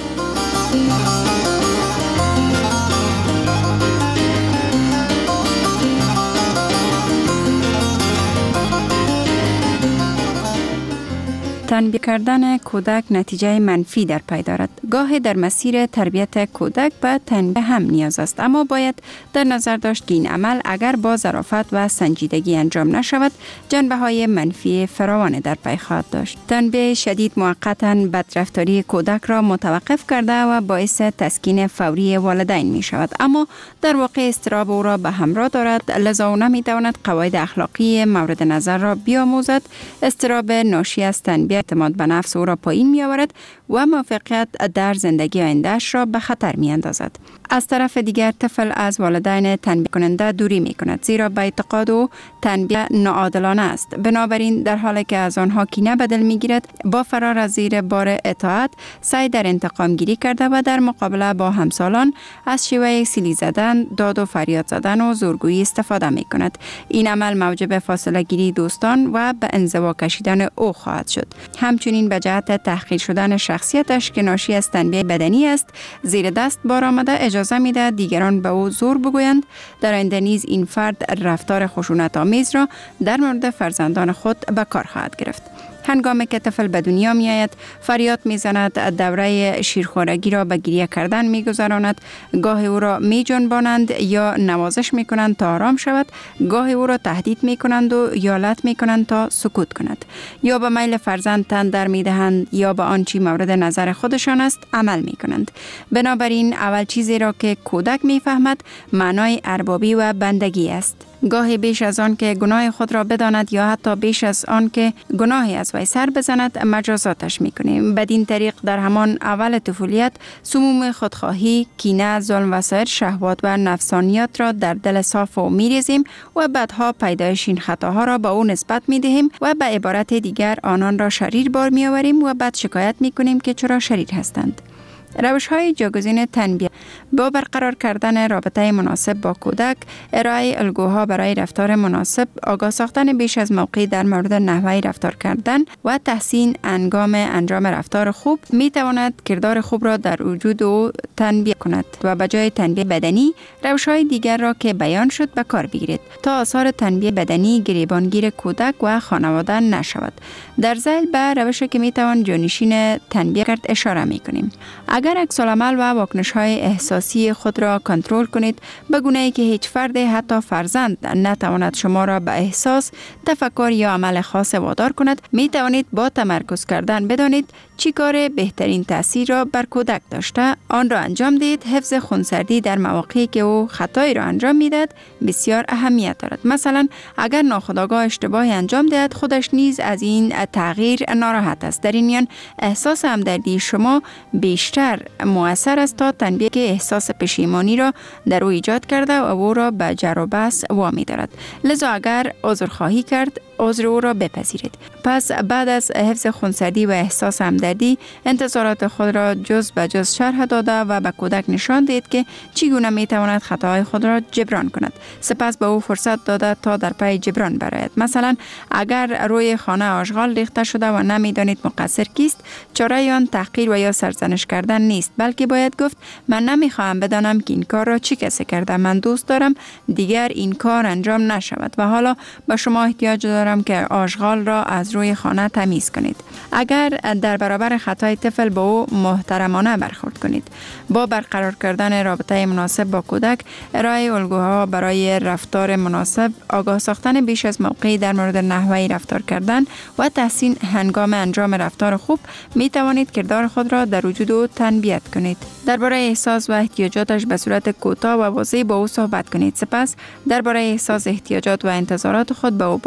تنبیه کردن کودک نتیجه منفی در پی دارد. گاهی در مسیر تربیت کودک به تنبیه هم نیاز است، اما باید در نظر داشت که این عمل اگر با ظرافت و سنجیدگی انجام نشود جنبه های منفی فراوان در پی خواهد داشت. تنبیه شدید موقتا بدرفتاری کودک را متوقف کرده و باعث تسکین فوری والدین می شود، اما در واقع اضطراب او را به همراه دارد، لذا او نمی تواند قواعد اخلاقی مورد نظر را بیاموزد. اضطراب ناشی از تنبیه اعتماد به نفس او را پایین می آورد و موفقیت در زندگی آینده‌اش را به خطر می اندازد. از طرف دیگر طفل از والدین تنبیه کننده دوری می کند، زیرا به اعتقاد او تنبیه ناعادلانه است. بنابراین در حالی که از آنها کینه به دل می گیرد، با فرار از زیر بار اطاعت سعی در انتقام گیری کرده و در مقابله با همسالان از شیوه سیلی زدن، داد و فریاد زدن و زورگویی استفاده می کند. این عمل موجب فاصله گیری دوستان و به انزوا کشیدن او خواهد شد. همچنین به جهت تحقیر شدن شخصیتش که ناشی از تنبیه بدنی است، زیر دست بار آمده اجازه میده دیگران به او زور بگویند. در آینده نیز این فرد رفتار خشونت آمیز را در مورد فرزندان خود به کار خواهد گرفت. هنگامی که طفل به دنیا می آید، فریاد می زند، دوره شیرخوارگی را به گریه کردن می گذراند، گاهی او را می جنبانند یا نوازش می کنند تا آرام شود، گاهی او را تهدید می کنند و یا لط می کنند تا سکوت کند، یا به میل فرزند تن در می دهند یا به آنچه مورد نظر خودشان است عمل می کنند. بنابراین اول چیزی را که کودک می فهمد معنای اربابی و بندگی است. گاهی بیش از آن که گناه خود را بداند یا حتی بیش از آن که گناهی از وی سر بزند مجازاتش میکنیم. بدین طریق در همان اول طفولیت سموم خودخواهی، کینه، ظلم و سایر شهوات و نفسانیات را در دل صاف او میریزیم و بعدها پیدایش این خطاها را به او نسبت میدهیم و به عبارت دیگر آنان را شریر بار میآوریم و بعد شکایت میکنیم که چرا شریر هستند. روش‌های جایگزین تنبیه: با برقرار کردن رابطه مناسب با کودک، ارائه الگوها برای رفتار مناسب، آگاه ساختن بیش از موقعی در مورد نحوه رفتار کردن و تحسین هنگام انجام رفتار خوب می تواند کردار خوب را در وجود او تنبیه کند و به جای تنبیه بدنی روش‌های دیگر را که بیان شد به کار بگیرید تا آثار تنبیه بدنی گریبانگیر کودک و خانواده نشود. در ذیل به روشی که می توان جانشین تنبیه کرد اشاره می کنیم. اگر عکس‌العمل و واکنش‌های احساسی خود را کنترل کنید، به گونه‌ای که هیچ فرد حتی فرزند نتواند شما را به احساس، تفکر یا عمل خاص وادار کند، می توانید با تمرکز کردن بدانید چی کار بهترین تأثیر را بر کودک داشته، آن را انجام دهید. حفظ خونسردی در مواقعی که او خطایی را انجام میدهد بسیار اهمیت دارد. مثلا اگر ناخودآگاه اشتباهی انجام دهد، خودش نیز از این تغییر ناراحت است. در این میان احساس همدردی شما بیشتر مؤثر است تا تنبیه که احساس پشیمانی را در او ایجاد کرده و او را به جر و بحث وامی دارد. لذا اگر عذرخواهی کرد، عذر او را بپذیرید. پس بعد از حفظ خونسردی و احساس همدردی، انتظارات خود را جز به جز شرح داده و به کودک نشان دهید که چگونه می تواند خطاهای خود را جبران کند. سپس به او فرصت داده تا در پی جبران برآید. مثلا اگر روی خانه آشغال ریخته شده و نمیدانید مقصر کیست، چاره آن تحقیر و یا سرزنش کردن نیست، بلکه باید گفت من نمیخواهم بدانم که این کار را چی کسی کرده. من دوست دارم دیگر این کار انجام نشود و حالا به شما احتیاج دارم که آشغال را از روی خانه تمیز کنید. اگر در برابر خطای طفل با او محترمانه برخورد کنید. با برقرار کردن رابطه مناسب با کودک، ارائه الگوها برای رفتار مناسب، آگاه ساختن بیش از موقعی در مورد نحوه رفتار کردن و تحسین هنگام انجام رفتار خوب، می توانید کردار خود را در وجود او تنبیه کنید. درباره احساس و احتیاجاتش به صورت کوتاه و واضح با او صحبت کنید. سپس درباره احساس، احتیاجات و انتظارات خود به او بگویید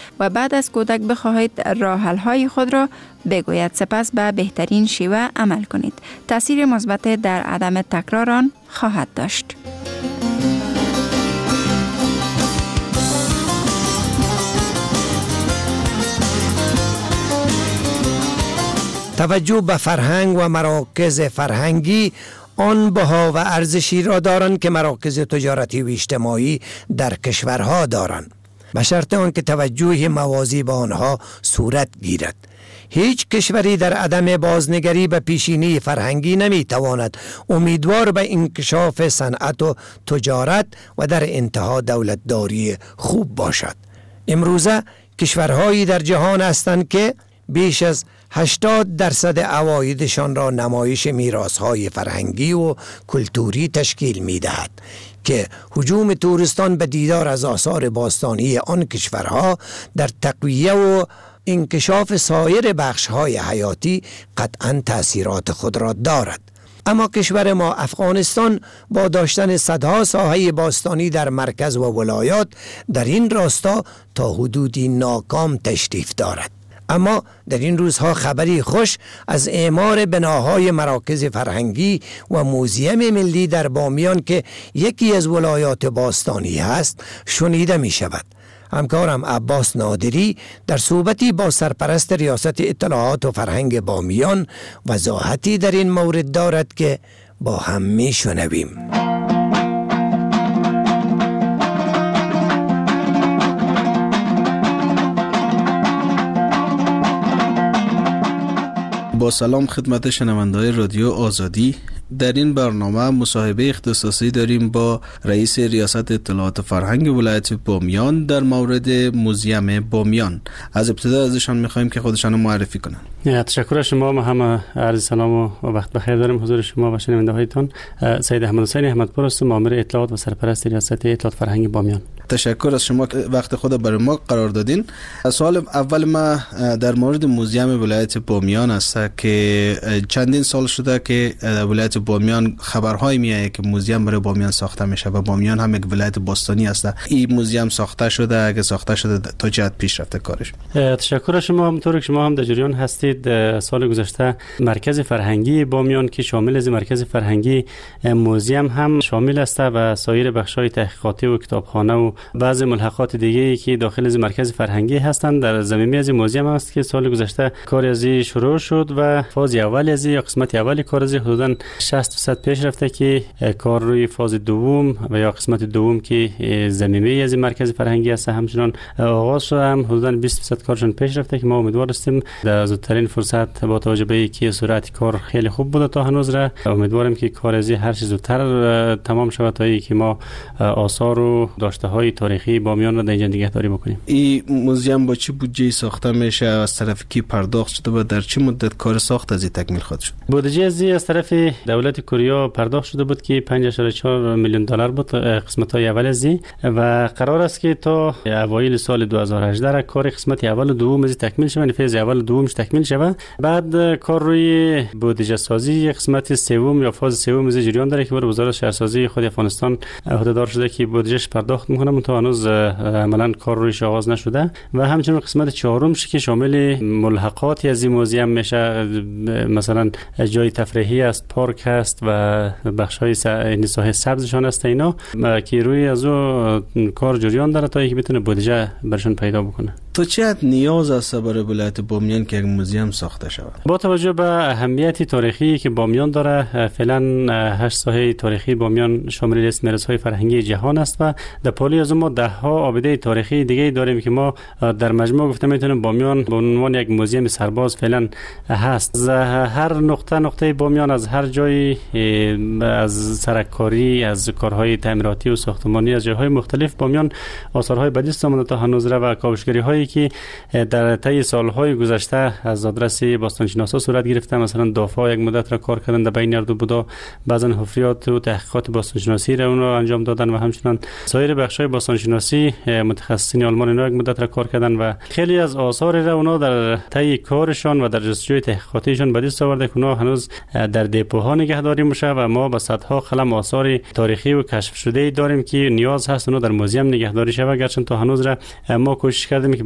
و بعد از کودک بخواهید راه حل های خود را بگوید، سپس به بهترین شیوه عمل کنید. تاثیر مثبت در عدم تکرار آن خواهد داشت. توجه به فرهنگ و مراکز فرهنگی آن بها و ارزشی را دارند که مراکز تجارتی و اجتماعی در کشورها دارند، به شرط آنکه توجه موازی به آنها صورت گیرد. هیچ کشوری در عدم بازنگری به پیشینه فرهنگی نمیتواند امیدوار به انکشاف صنعت و تجارت و در انتها دولتداری خوب باشد. امروزه کشورهایی در جهان هستند که بیش از 80% عوایدشان را نمایش میراث‌های فرهنگی و کلتوری تشکیل می‌دهد که هجوم توریستان به دیدار از آثار باستانی آن کشورها در تقویه و انکشاف سایر بخش‌های حیاتی قطعاً تأثیرات خود را دارد. اما کشور ما افغانستان با داشتن صدها ساحه باستانی در مرکز و ولایات در این راستا تا حدودی ناکام تشریف دارد. اما در این روزها خبری خوش از اعمار بناهای مراکز فرهنگی و موزیم ملی در بامیان که یکی از ولایات باستانی هست شنیده می شود. همکارم عباس نادری در صحبتی با سرپرست ریاست اطلاعات و فرهنگ بامیان وضاحتی در این مورد دارد که با هم می شنویم. با سلام خدمت شنونده‌های رادیو آزادی. در این برنامه مصاحبه اختصاصی داریم با رئیس ریاست اطلاعات فرهنگ ولایت بامیان در مورد موزیم بامیان. از ابتدا ازشان می‌خوایم که خودشان رو معرفی کنن. تشکر از شما. ما هم عرض سلام و وقت بخیر داریم حضور شما و شنونده‌هایتان. سید احمد حسین احمدپور هستم، مامور اطلاعات و سرپرست ریاست اطلاعات فرهنگ بامیان. تشکر از شما که وقت خود برای ما قرار دادین. سوال اول ما در مورد موزیم ولایت بامیان است که چندین سال شده که ولایت بامیان خبرهای میایه که موزیم برای بامیان ساخته میشه و بامیان هم یک ولایت باستانی است. این موزیم ساخته شده، اگه ساخته شده تا چه حد پیش رفته کارش؟ تشکر از شما. همونطور که شما هم در جریان هستید، سال گذشته مرکز فرهنگی بامیان که شامل از مرکز فرهنگی موزیم هم شامل است و سایر بخش‌های تحقیقاتی و کتابخانه و بعضی ملحقات دیگه‌ای که داخل از مرکز فرهنگی هستند در زمینه از موزیم است که سال گذشته کار از شروع شد و فاز اول از یا قسمت اول کار از حدوداً 60% پیش رفته که کار روی فاز دوم و یا قسمت دوم که زمینه از مرکز فرهنگی است همچنان آغاز شده، هم حدوداً 20% کارشون پیش رفته که ما امیدوار هستیم در زودترین فرصت با توجه به اینکه سرعت کار خیلی خوب بوده تا هنوز را امیدواریم که کار از هر چه زودتر تمام شود تا اینکه ما آثار و داشته‌های تاریخی بامیان را در اینجا نگهداری بکنیم. این موزیم با چه بودجه ساخته میشه؟ از طرف کی پرداخت شده و در چه مدت کار ساخت از این تکمیل خواهد شد؟ بودجه از طرف دولت کره پرداخت شده بود که 5.4 میلیون دلار بود قسمت‌های اول از و قرار است که تا اوایل سال 2018 کار قسمت اول و دوم از تکمیل شود، یعنی فاز اول و دومش تکمیل شود. بعد کار روی بودجه سازی قسمت سوم یا فاز سوم از جریان داره که بر وزارت شهرسازی خود افغانستان عهدهدار شده که بودجهش پرداخت میکنه، تا هنوز عملاً کار رویش آغاز نشده. و همچنین قسمت چهارم که شامل ملحقاتی از این موزیم میشه، مثلا جای تفریحی است، پارک است و بخش‌های ساحه سبزشان است، اینا که روی از او کار جریان داره تا اینکه بتونه بودجه برشون پیدا بکنه. تو چه حد نیاز است برای ولایت بامیان که یک موزیم ساخته شود؟ با توجه به اهمیت تاریخی که بامیان داره، فعلا 8 ساحه تاریخی بامیان شامل لیست میراث‌های فرهنگی جهان است و در پالی از ما 10 ها آبده تاریخی دیگه داریم که ما در مجموع گفته میتونیم بامیان به عنوان یک موزیم سرباز فعلا هست. هر نقطه بامیان از هر جای، از سرکاری، از کارهای تعمیراتی و ساختمانی، از جاهای مختلف بامیان آثارهای بدیست آمده تا هنوز و کاوشگری که در طی سالهای گذشته از آدرس باستانشناسا صورت گرفته. مثلا دافا یک مدت را کار کردن در بین اردو بودا، بعضا حفریات و تحقیقات باستانشناسی را اون را انجام دادن و همچنان سایر بخش‌های باستانشناسی متخصصین آلمان اینا یک مدت را کار کردن و خیلی از آثار را اونا در طی کارشان و در جستجوی تحقیقاتیشان به دست آورده که اونا هنوز در دپوها نگهداری میشه و ما با صدها قلم آثار تاریخی و کشف شده داریم که نیاز هست اونا در موزیم نگهداری شود. گرچه تا هنوز را ما کوشش کردیم که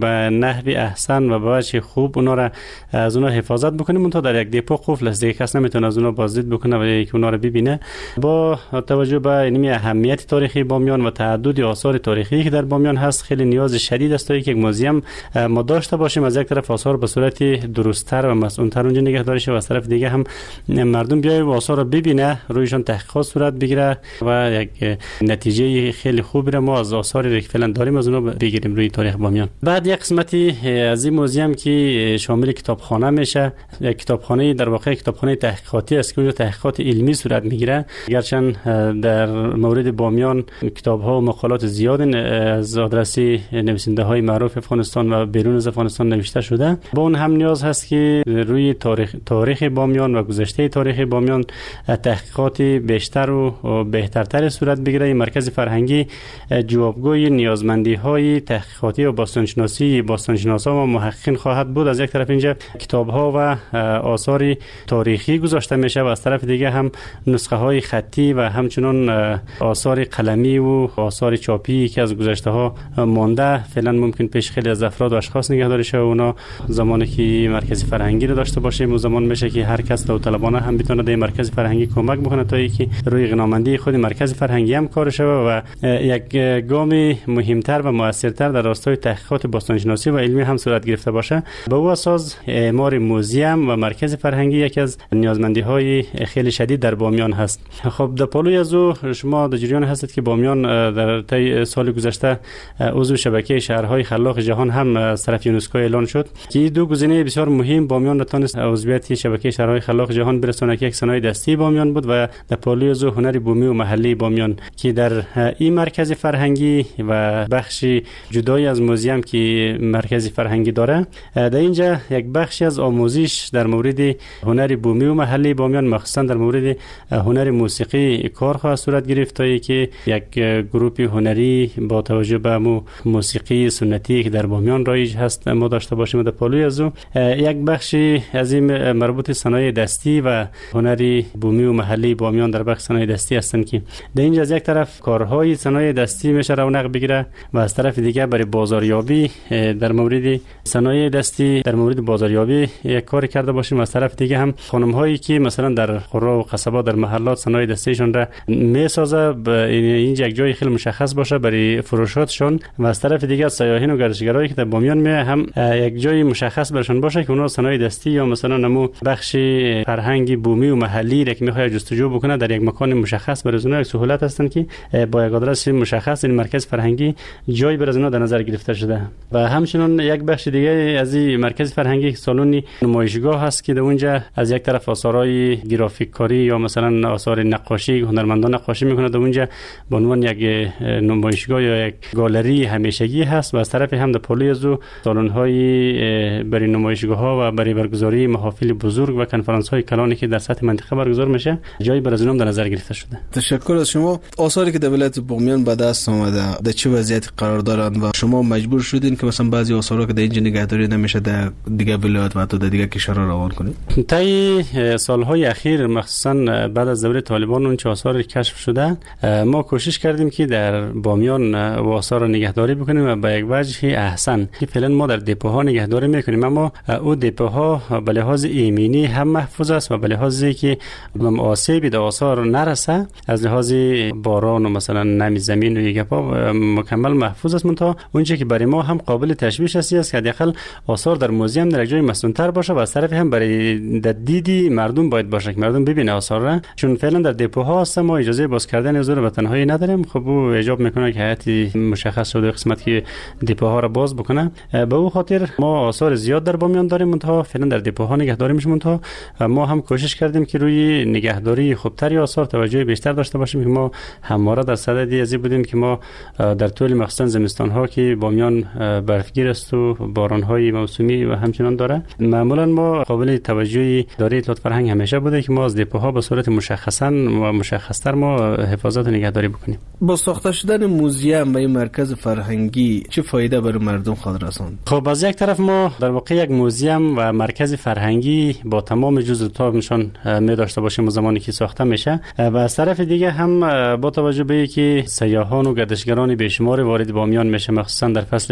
به نحو احسن و به وجه خوب اونا را از اونا حفاظت بکنیم. اون تا در یک دیپو قفل است، دیگه کس نمیتونه از اونا بازدید بکنه و یک اونا را ببینه. با توجه به این اهمیت تاریخی بامیان و تعدد آثار تاریخی که در بامیان هست، خیلی نیاز شدید است تا یک موزیم ما داشته باشیم. از یک طرف آثار به صورت درست‌تر و مسئول‌تر اونجا نگهداری شه و از طرف دیگه هم مردم بیای و آثار را ببینه، رویشان تحقیقات صورت بگیره و یک نتیجه خیلی خوبی را ما از آثاری که فعلا داریم از اونها بگیریم روی تاریخ بامیان. بعد یک قسمتی از این موزیم که شامل کتابخانه میشه، یک کتابخانه در واقع کتابخانه تحقیقاتی است که اونجا تحقیقات علمی صورت میگیره. گرچه در مورد بامیان کتاب‌ها و مقالات زیاد از آدرسی نویسنده‌های معروف افغانستان و بیرون از افغانستان نوشته شده. با اون هم نیاز هست که روی تاریخ بامیان و گذشته تاریخ بامیان تحقیقات بیشتر و بهترتر صورت بگیره. مرکز فرهنگی جوابگوی نیازمندی‌های تحقیقاتی و باستانشناسان و محققین خواهد بود. از یک طرف اینجا کتاب‌ها و آثار تاریخی گذاشته میشه و از طرف دیگه هم نسخه‌های خطی و همچنین آثار قلمی و آثار چاپی که از گذشته‌ها مانده فعلا ممکن پیش خیلی از افراد و اشخاص نگهداری شه. اونا زمانی که مرکز فرهنگی رو داشته باشیم و زمان میشه که هر کس داوطلبانه هم بتونه در مرکز فرهنگی کمک بکنه تا اینکه روی غنامندی خود مرکز فرهنگی هم کارش و یک گام مهمتر و موثرتر در راستای تحقیقات باستانشناسی و علمی هم صورت گرفته باشه. به او اساس اعمار موزیم و مرکز فرهنگی یکی از نیازمندی‌های خیلی شدید در بامیان هست. خب در پالوی از او شما در جریان هستید که بامیان در طی سال گذشته عضو شبکه شهرهای خلاق جهان هم از طرف یونسکو اعلان شد که دو گزینه بسیار مهم بامیان را تونست عضویت شبکه شهرهای خلاق جهان برسونه که یک صنایع دستی بامیان بود و در پالوی از هنر بومی و محلی بامیان که در این مرکز فرهنگی و بخش جدایی از موزیم که مرکز فرهنگی داره، در اینجا یک بخشی از آموزش در مورد هنر بومی و محلی بامیان مخصوصا در مورد هنر موسیقی کار خواهد صورت گرفت تا اینکه یک گروه هنری با توجه به موسیقی سنتی که در بامیان رایج هست ما داشته باشیم. در پالوی از او یک بخشی از این مربوط صنایع دستی و هنر بومی و محلی بامیان در بخش صنایع دستی هستند که در اینجا از یک طرف کارهای صنایع دستی میشه رونق بگیره و از طرف دیگه برای بازاریابی در مورد صنایع دستی در مورد بازاریابی یک کاری کرده باشیم. از طرف دیگه هم خانم هایی که مثلا در قرى و قصبات در محلات صنایع دستیشون را میسازه اینجا یک جای خیلی مشخص باشه برای فروشاتشون و از طرف دیگه سیاحین و گردشگرایی که در بامیان میه هم یک جای مشخص برشون باشه که اونا صنایع دستی یا مثلا نمو بخش فرهنگی بومی و محلی را که میخواد جستجو بکنه در یک مکان مشخص برای اونها یک سهولت هستن که با یک آدرس مشخص این مرکز فرهنگی جای برای اونها در نظر گرفته شده. و همچنین یک بخش دیگه از این مرکز فرهنگی سالن نمایشگاه هست که در اونجا از یک طرف آثارهای گرافیک کاری یا مثلا آثار نقاشی هنرمندان نقاشی میکنه، در اونجا به عنوان یک نمایشگاه یا یک گالری همیشگی هست و از طرف هم در پالوی از سالن‌های برای نمایشگاه‌ها و برای برگزاری محافل بزرگ و کنفرانس‌های کلانی که در سطح منطقه برگزار میشه جایی برای اونم در نظر گرفته شده. تشکر از شما. آثاری که در ولایت بامیان به دست آمده در چه وضعیتی قرار دارند و شما مجبور شدین که مثلا بعضی آثارا که در اینجا نگهداری نمیشه در دیگه ولایت و حتی در دیگه کشورها روان کنید؟ طی سالهای اخیر مخصوصا بعد از دوره طالبان اون چه آثار کشف شده ما کوشش کردیم که در بامیان آثار را نگهداری بکنیم و به یک وجه احسن که فعلا ما در دپوها نگهداری میکنیم، اما او دپوها به لحاظ ایمنی هم محفوظ است و به لحاظی که آسیبی به آثار نرسه از لحاظ باران و مثلا نمی زمین و یگپا مکمل محفوظ است. منتها اونچه که برای ما هم قابل تشویش است که حداقل آثار در موزیم در جای مسئول‌تر باشه و از طرف هم برای دیدی مردم باید باشه که مردم ببینه آثار را، چون فعلا در دپوها است ما اجازه باز کردن حضور وطن‌هایی نداریم. خب او ایجاب میکنه که هیئت مشخص شده قسمت که دپوها را باز بکنه. به او خاطر ما آثار زیاد در بامیان داریم، منتها فعلا در دپوها نگهداری میشه. منتها ما هم کوشش کردیم که روی نگهداری خوبتری آثار توجه بیشتر داشته باشیم که ما همواره در صددی ازی بودیم که ما در طول مخصوصا زمستان ها که بامیان برفگیر است و باران های موسمی و همچنان داره، معمولا ما قابل توجهی داره اطلاعات فرهنگ همیشه بوده که ما از دپوها به صورت مشخصا و مشخصتر ما حفاظت و نگهداری بکنیم. با ساخته شدن موزیم و این مرکز فرهنگی چه فایده برای مردم خواهد رساند؟ خب از یک طرف ما در واقع یک موزیم و مرکز فرهنگی با تمام جزئیاتشون می داشته باشیم زمانی که ساخته میشه و از طرف دیگه هم با توجه به اینکه سیاحان و گردشگران بیشمار وارد بامیان میشه مخصوصا در فصل بهار،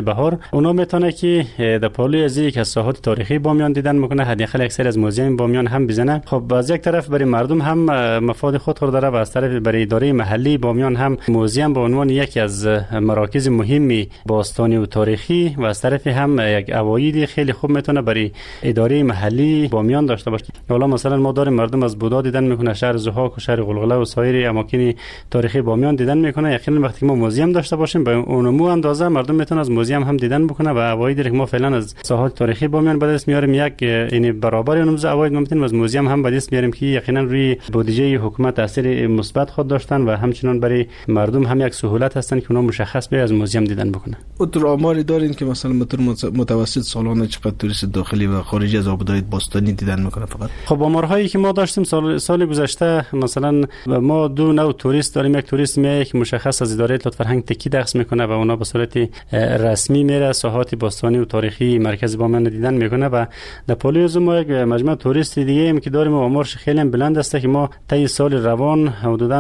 اونا میتونه که در پالوی از یک از ساحات تاریخی بامیان دیدن میکنه، حداقل اکثر از موزیم بامیان هم بزنه. خب از یک طرف برای مردم هم مفاد خود داره و از طرف برای اداره محلی بامیان هم موزیم به عنوان یکی از مراکز مهمی باستانی و تاریخی و از طرف هم یک عواید خیلی خوب میتونه برای اداره محلی بامیان داشته باشه. حالا مثلا ما داریم مردم از بودا دیدن میکنه، شهر ضحاک و شهر غلغله و سایر اماکن تاریخی بامیان دیدن میکنه. یقینا وقتی ما موزیم داشته باشیم به اونمو اندازه مردم میتونه از موزیم هم دیدن بکنه و عوایدی که ما فعلا از ساحات تاریخی بامیان به دست میاریم یک یعنی برابر اونم عواید ممکن از موزیم هم به دست میاریم که یقینا روی بودجه حکومت تاثیر مثبت خود داشتن و همچنین برای مردم هم یک سهولت هستن که اونا مشخص به از موزیم دیدن بکنه. اون آماری دارین که مثلا متوسط سالانه چقدر توریست داخلی و خارجی از آبادهای باستانی دیدن میکنه؟ فقط خب آمارهایی که ما داشتیم سال گذشته مثلا ما دو نوع توریست داریم. یک توریست میاد که مشخص از اداره اطلاعات فرهنگ تکی دخل میکنه و اونا به صورت رسمی میره ساحات باستانی و تاریخی مرکز بامیان دیدن میکنه و در پالیوز ما یک مجموعه توریست دیگه ایم که داریم آمارش خیلی بلند است که ما طی سال روان حدوداً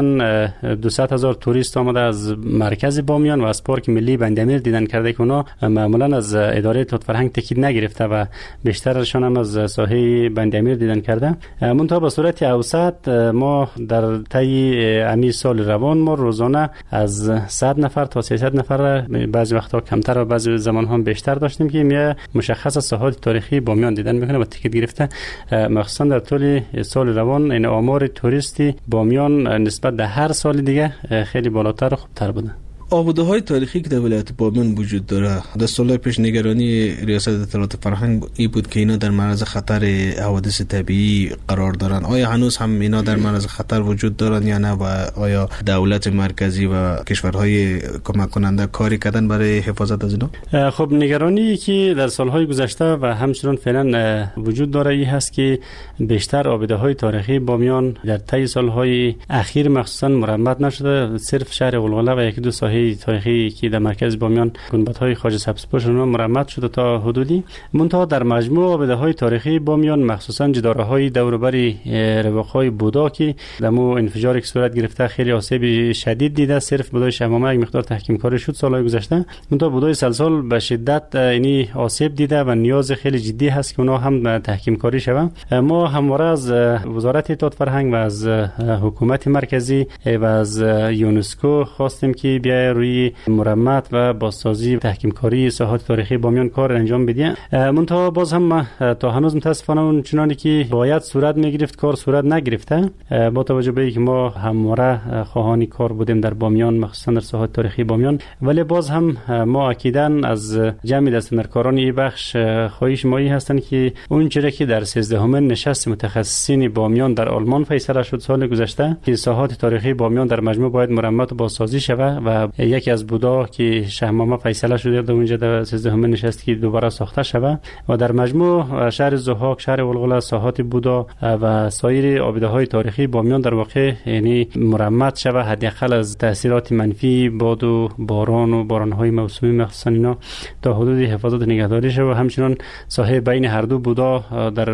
200,000 توریست آمده از مرکز بامیان و از پارک ملی بندامیر دیدن کرده که اونا معمولا از اداره اطلاعات فرهنگ تکی نگرفته و بیشترشون هم از ساحه بندامیر دیدن کرده. منتها به صورت اوسط ما در طی امی سال روان ما روزانه از 100 نفر تا 300 نفر بعضی وقتا کمتر و بعضی زمان هم بیشتر داشتیم که می مشخص از ساحات تاریخی بامیان دیدن میکنه و تیکت گرفته. مخصوصا در طول سال روان این آمار توریستی بامیان نسبت به هر سال دیگه خیلی بالاتر و خوبتر بوده. آباده‌های تاریخی که در ولایت بامیان وجود داره، در سال‌های پیش نگرانی ریاست اطلاعات فرهنگ این بود که اینا در معرض خطر حوادث طبیعی قرار دارن. آیا هنوز هم اینا در معرض خطر وجود دارن یا نه و آیا دولت مرکزی و کشورهای کمک کننده کاری کردن برای حفاظت از اینا؟ خب نگرانی که در سال‌های گذشته و همچنان فعلا وجود داره این هست که بیشتر آباده‌های تاریخی بامیان در طی سال‌های اخیر مخصوصا مرمت نشده. صرف شهر غلغله و یکی دو ساحه تاریخی که در مرکز بامیان گنبدهای خواجه سبزپوش اونها مرمت شده تا حدودی. منتها در مجموع آباده‌های تاریخی بامیان مخصوصا جداره‌های دور و بر رواق‌های بودا که دمو انفجاری که صورت گرفته خیلی آسیب شدید دیده. صرف بودای شهامه یک مقدار تحکیم کاری شد سال‌های گذشته، منتها بودای سلسال به شدت یعنی آسیب دیده و نیاز خیلی جدی هست که اونها هم تحکیم کاری شوند. ما همواره از وزارت اطلاعات فرهنگ و از حکومت مرکزی و از یونسکو خواستیم که بیا روی مرمت و بازسازی تحکیم کاری ساحات تاریخی بامیان کار انجام بدیم. منتها باز هم تا هنوز متاسفانه اون چنانی که باید صورت میگرفت کار صورت نگرفته. با توجه به اینکه ما همواره خواهان کار بودیم در بامیان مخصوصا در ساحات تاریخی بامیان، ولی باز هم ما اکیداً از جمع دستندرکاران این بخش خواهش مایی هستند که اون چیزی که در 13مین نشست متخصصین بامیان در آلمان فیصله شد سال گذشته که ساحات تاریخی بامیان در مجموع باید مرمت و بازسازی شود و یکی از بودا که شهامه فیصله شده در اونجا در 13مین نشست که دوباره ساخته شود و در مجموع شهر ضحاک، شهر غلغله، ساحات بودا و سایر آباده‌های تاریخی بامیان در واقع یعنی مرمت شود حداقل از تاثیرات منفی باد و باران و باران‌های موسمی مخصوصا اینا تا حدود حفاظت نگهداری شود. و همچنین ساحه بین هر دو بودا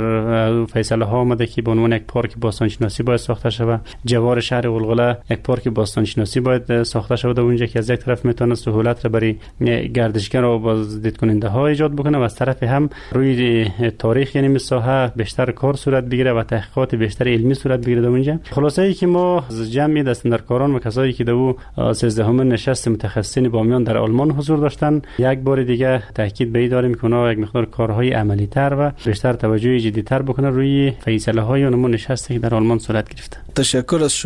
در فیصله ها آمده که به عنوان یک پارک باستانشناسی باید ساخته شود. جوار شهر غلغله یک پارک باستانشناسی باید ساخته شود اونجا که از یک طرف میتونه سهولت را برای گردشگر و بازدید کننده ها ایجاد بکنه و از طرف هم روی تاریخ یعنی مساحه بیشتر کار صورت بگیره و تحقیقات بیشتر علمی صورت بگیره اونجا. خلاصه ای که ما جمع دستندرکاران و کسایی که در 13مین نشست متخصصین بامیان در آلمان حضور داشتن یک بار دیگه تاکید به این داریم که اونا یک مقدار کارهای عملی تر و بیشتر توجه جدی تر بکنه روی فیصله های اون نشستی که در آلمان صورت گرفته. تشکر از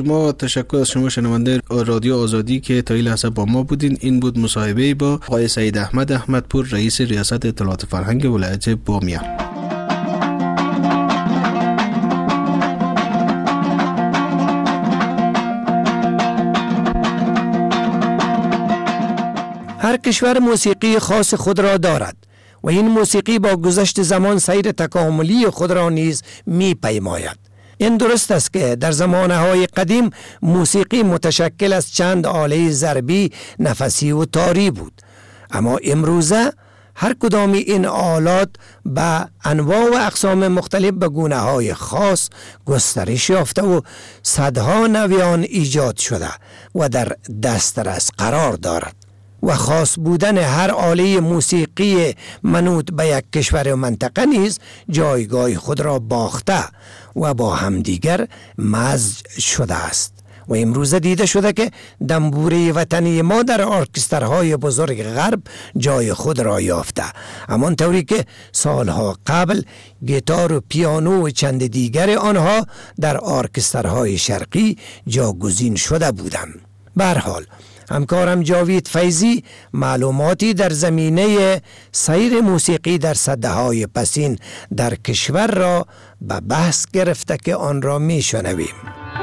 شما شنونده رادیو آزادی که تا این لحظه با ما بودین. این بود مصاحبه با آقای سعید احمدپور رئیس ریاست اطلاعات فرهنگ ولایت بامیان. هر کشور موسیقی خاص خود را دارد و این موسیقی با گذشت زمان سیر تکاملی خود را نیز می پیماید. این درست است که در زمانهای قدیم موسیقی متشکل از چند آله ضربی، نفسی و تاری بود، اما امروزه هر کدام این آلات به انواع و اقسام مختلف به گونه‌های خاص گسترش یافته و صدها نویان ایجاد شده و در دسترس قرار دارد. و خاص بودن هر آله موسیقی منوط به یک کشور و منطقه نیز جایگاه خود را باخته و با همدیگر مزج شده است. و امروز دیده شده که دنبوره وطنی ما در ارکسترهای بزرگ غرب جای خود را یافته، همان طوری که سالها قبل گیتار و پیانو و چند دیگر آنها در ارکسترهای شرقی جاگزین شده بودند. به هر حال همکارم جاوید فیضی معلوماتی در زمینه سیر موسیقی در سده‌های پسین در کشور را به بحث گرفته که آن را میشنویم.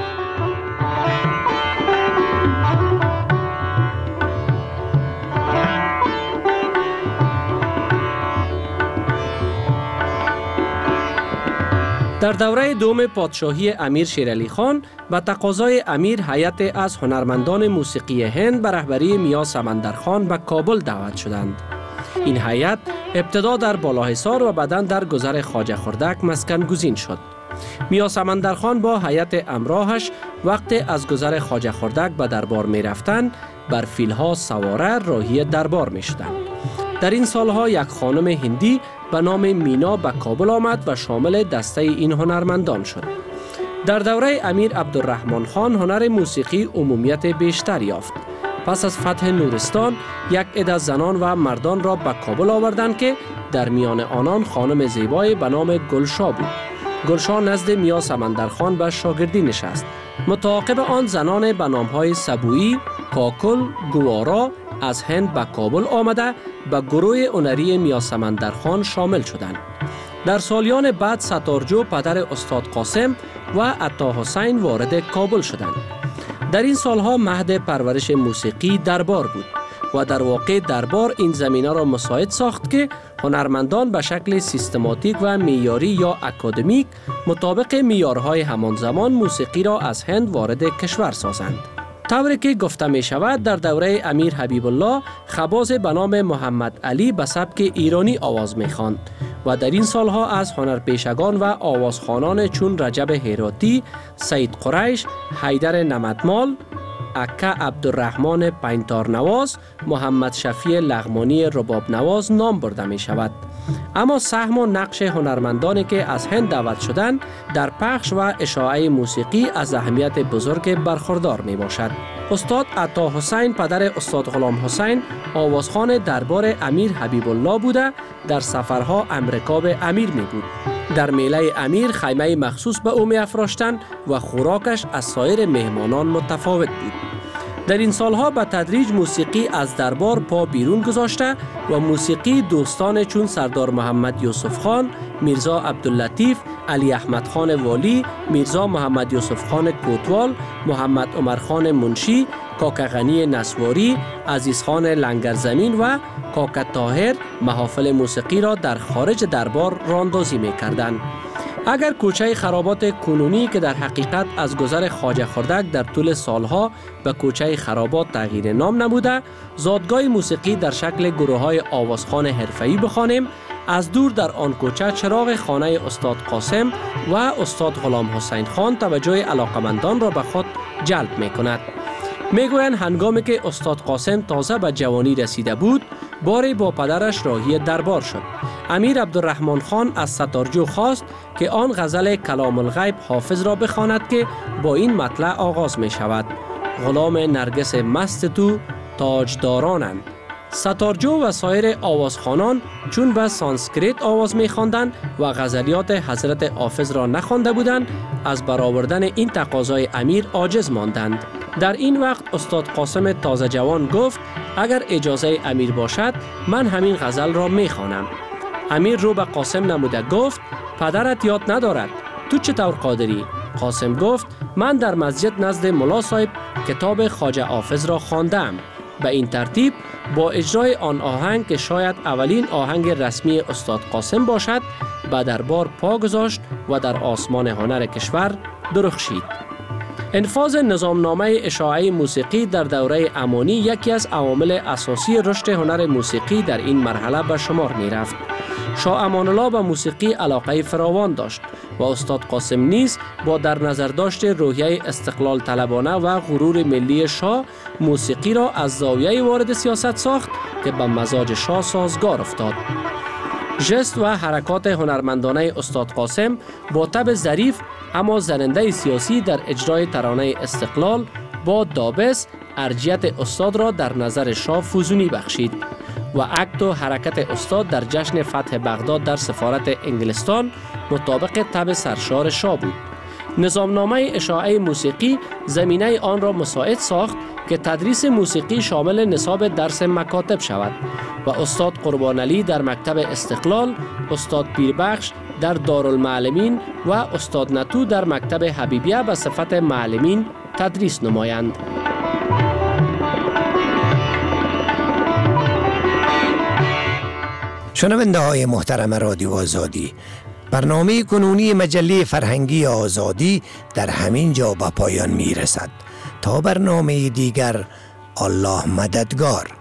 در دوره دوم پادشاهی امیر شیرعلی خان به تقاضای امیر هیئت از هنرمندان موسیقی هند به رهبری میا سمندرخان به کابل دعوت شدند. این هیئت ابتدا در بالاحصار و بعداً در گذر خواجه خردک مسکن گزین شد. میا سمندرخان با هیئت همراهش وقت از گذر خواجه خردک به دربار می رفتند بر فیلها سواره راهی دربار می شدند. در این سالها یک خانم هندی به نام مینا به کابل آمد و شامل دسته این هنرمندان شد. در دوره امیر عبدالرحمن خان هنر موسیقی عمومیت بیشتر یافت. پس از فتح نورستان یک عده زنان و مردان را به کابل آوردند که در میان آنان خانم زیبای به نام گلشا بود. گلشا نزد میا سمندرخان به شاگردی نشست. متعاقب آن زنان به نامهای سبویی، کاکل، گوارا از هند به کابل آمده به گروه هنری میا سمندرخان شامل شدند. در سالیان بعد ستارجو پدر استاد قاسم و عطا حسین وارد کابل شدند. در این سالها مهد پرورش موسیقی دربار بود و در واقع دربار این زمینه را مساعد ساخت که هنرمندان به شکل سیستماتیک و معیاری یا اکادمیک مطابق معیارهای همان زمان موسیقی را از هند وارد کشور سازند. طوری که گفته می شود در دوره امیر حبیب الله خباز به نام محمد علی به سبک ایرانی آواز می خواند و در این سالها از هنرپیشگان و آوازخوانان چون رجب هراتی، سید قریش، حیدر نمدمال، اکا عبدالرحمن پینتار نواز، محمد شفیع لغمانی رباب نواز نام برده می شود. اما سهم و نقش هنرمندانی که از هند دعوت شدند در پخش و اشاعه موسیقی از اهمیت بزرگ برخوردار می باشد. استاد عطا حسین پدر استاد غلام حسین آوازخوان دربار امیر حبیب الله بوده در سفرها امریکا به امیر می بود. در میله امیر خیمه مخصوص به او می افراشتند و خوراکش از سایر مهمانان متفاوت بود. در این سالها به تدریج موسیقی از دربار پا بیرون گذاشته و موسیقی دوستان چون سردار محمد یوسف خان، میرزا عبداللطیف، علی احمد خان والی، میرزا محمد یوسف خان کوتوال، محمد عمر خان منشی، کاکا غنی نسواری، عزیز خان لنگرزمین و کاکا طاهر محافل موسیقی را در خارج دربار راندازی می کردند. اگر کوچه خرابات کنونی که در حقیقت از گذر خواجه خردک در طول سالها به کوچه خرابات تغییر نام نموده، زادگاه موسیقی در شکل گروه‌های آوازخوان حرفه‌ای بخوانیم، از دور در آن کوچه چراغ خانه استاد قاسم و استاد غلام حسین خان توجه علاقمندان را به خود جلب می کند. میگویند هنگامی که استاد قاسم تازه به جوانی رسیده بود، باری با پدرش راهی دربار شد. امیر عبدالرحمن خان از ستارجو خواست که آن غزل کلام الغیب حافظ را بخواند که با این مطلع آغاز می شود: غلام نرگس مست تو تاجدارانند. ستارجو و سایر آوازخوانان چون به سانسکریت آواز می خواندند و غزلیات حضرت حافظ را نخوانده بودند، از برآوردن این تقاضای امیر عاجز ماندند. در این وقت استاد قاسم تازه جوان گفت اگر اجازه امیر باشد من همین غزل را می خوانم. امیر رو به قاسم نموده گفت پدرت یاد ندارد، تو چطور قادری؟ قاسم گفت من در مسجد نزد ملا صاحب کتاب خواجه حافظ را خواندم. به این ترتیب با اجرای آن آهنگ که شاید اولین آهنگ رسمی استاد قاسم باشد به دربار پا گذاشت و در آسمان هنر کشور درخشید. انفاذ نظامنامه اشاعه موسیقی در دوره امانی یکی از عوامل اساسی رشد هنر موسیقی در این مرحله به شمار می رفت. شاه امان الله به موسیقی علاقه فراوان داشت و استاد قاسم نیز با در نظر داشت روحیه استقلال طلبانه و غرور ملی شاه موسیقی را از زاویه وارد سیاست ساخت که به مزاج شاه سازگار افتاد. ژست و حرکات هنرمندانه استاد قاسم با طبع ظریف اما زننده سیاسی در اجرای ترانه استقلال با دابس ارجیت استاد را در نظر شاه فزونی بخشید و اکت و حرکت استاد در جشن فتح بغداد در سفارت انگلستان مطابق طبع سرشار شاه بود. نظامنامه اشاعه موسیقی زمینه آن را مساعد ساخت که تدریس موسیقی شامل نصاب درس مکاتب شود و استاد قربان علی در مکتب استقلال، استاد پیربخش در دارالمعلمین و استاد نتو در مکتب حبیبیه به صفت معلمین تدریس نمایند. شنونده های محترم رادیو آزادی، برنامه کنونی مجله فرهنگی آزادی در همین جا به پایان می رسد. تا برنامه دیگر، الله مددگار.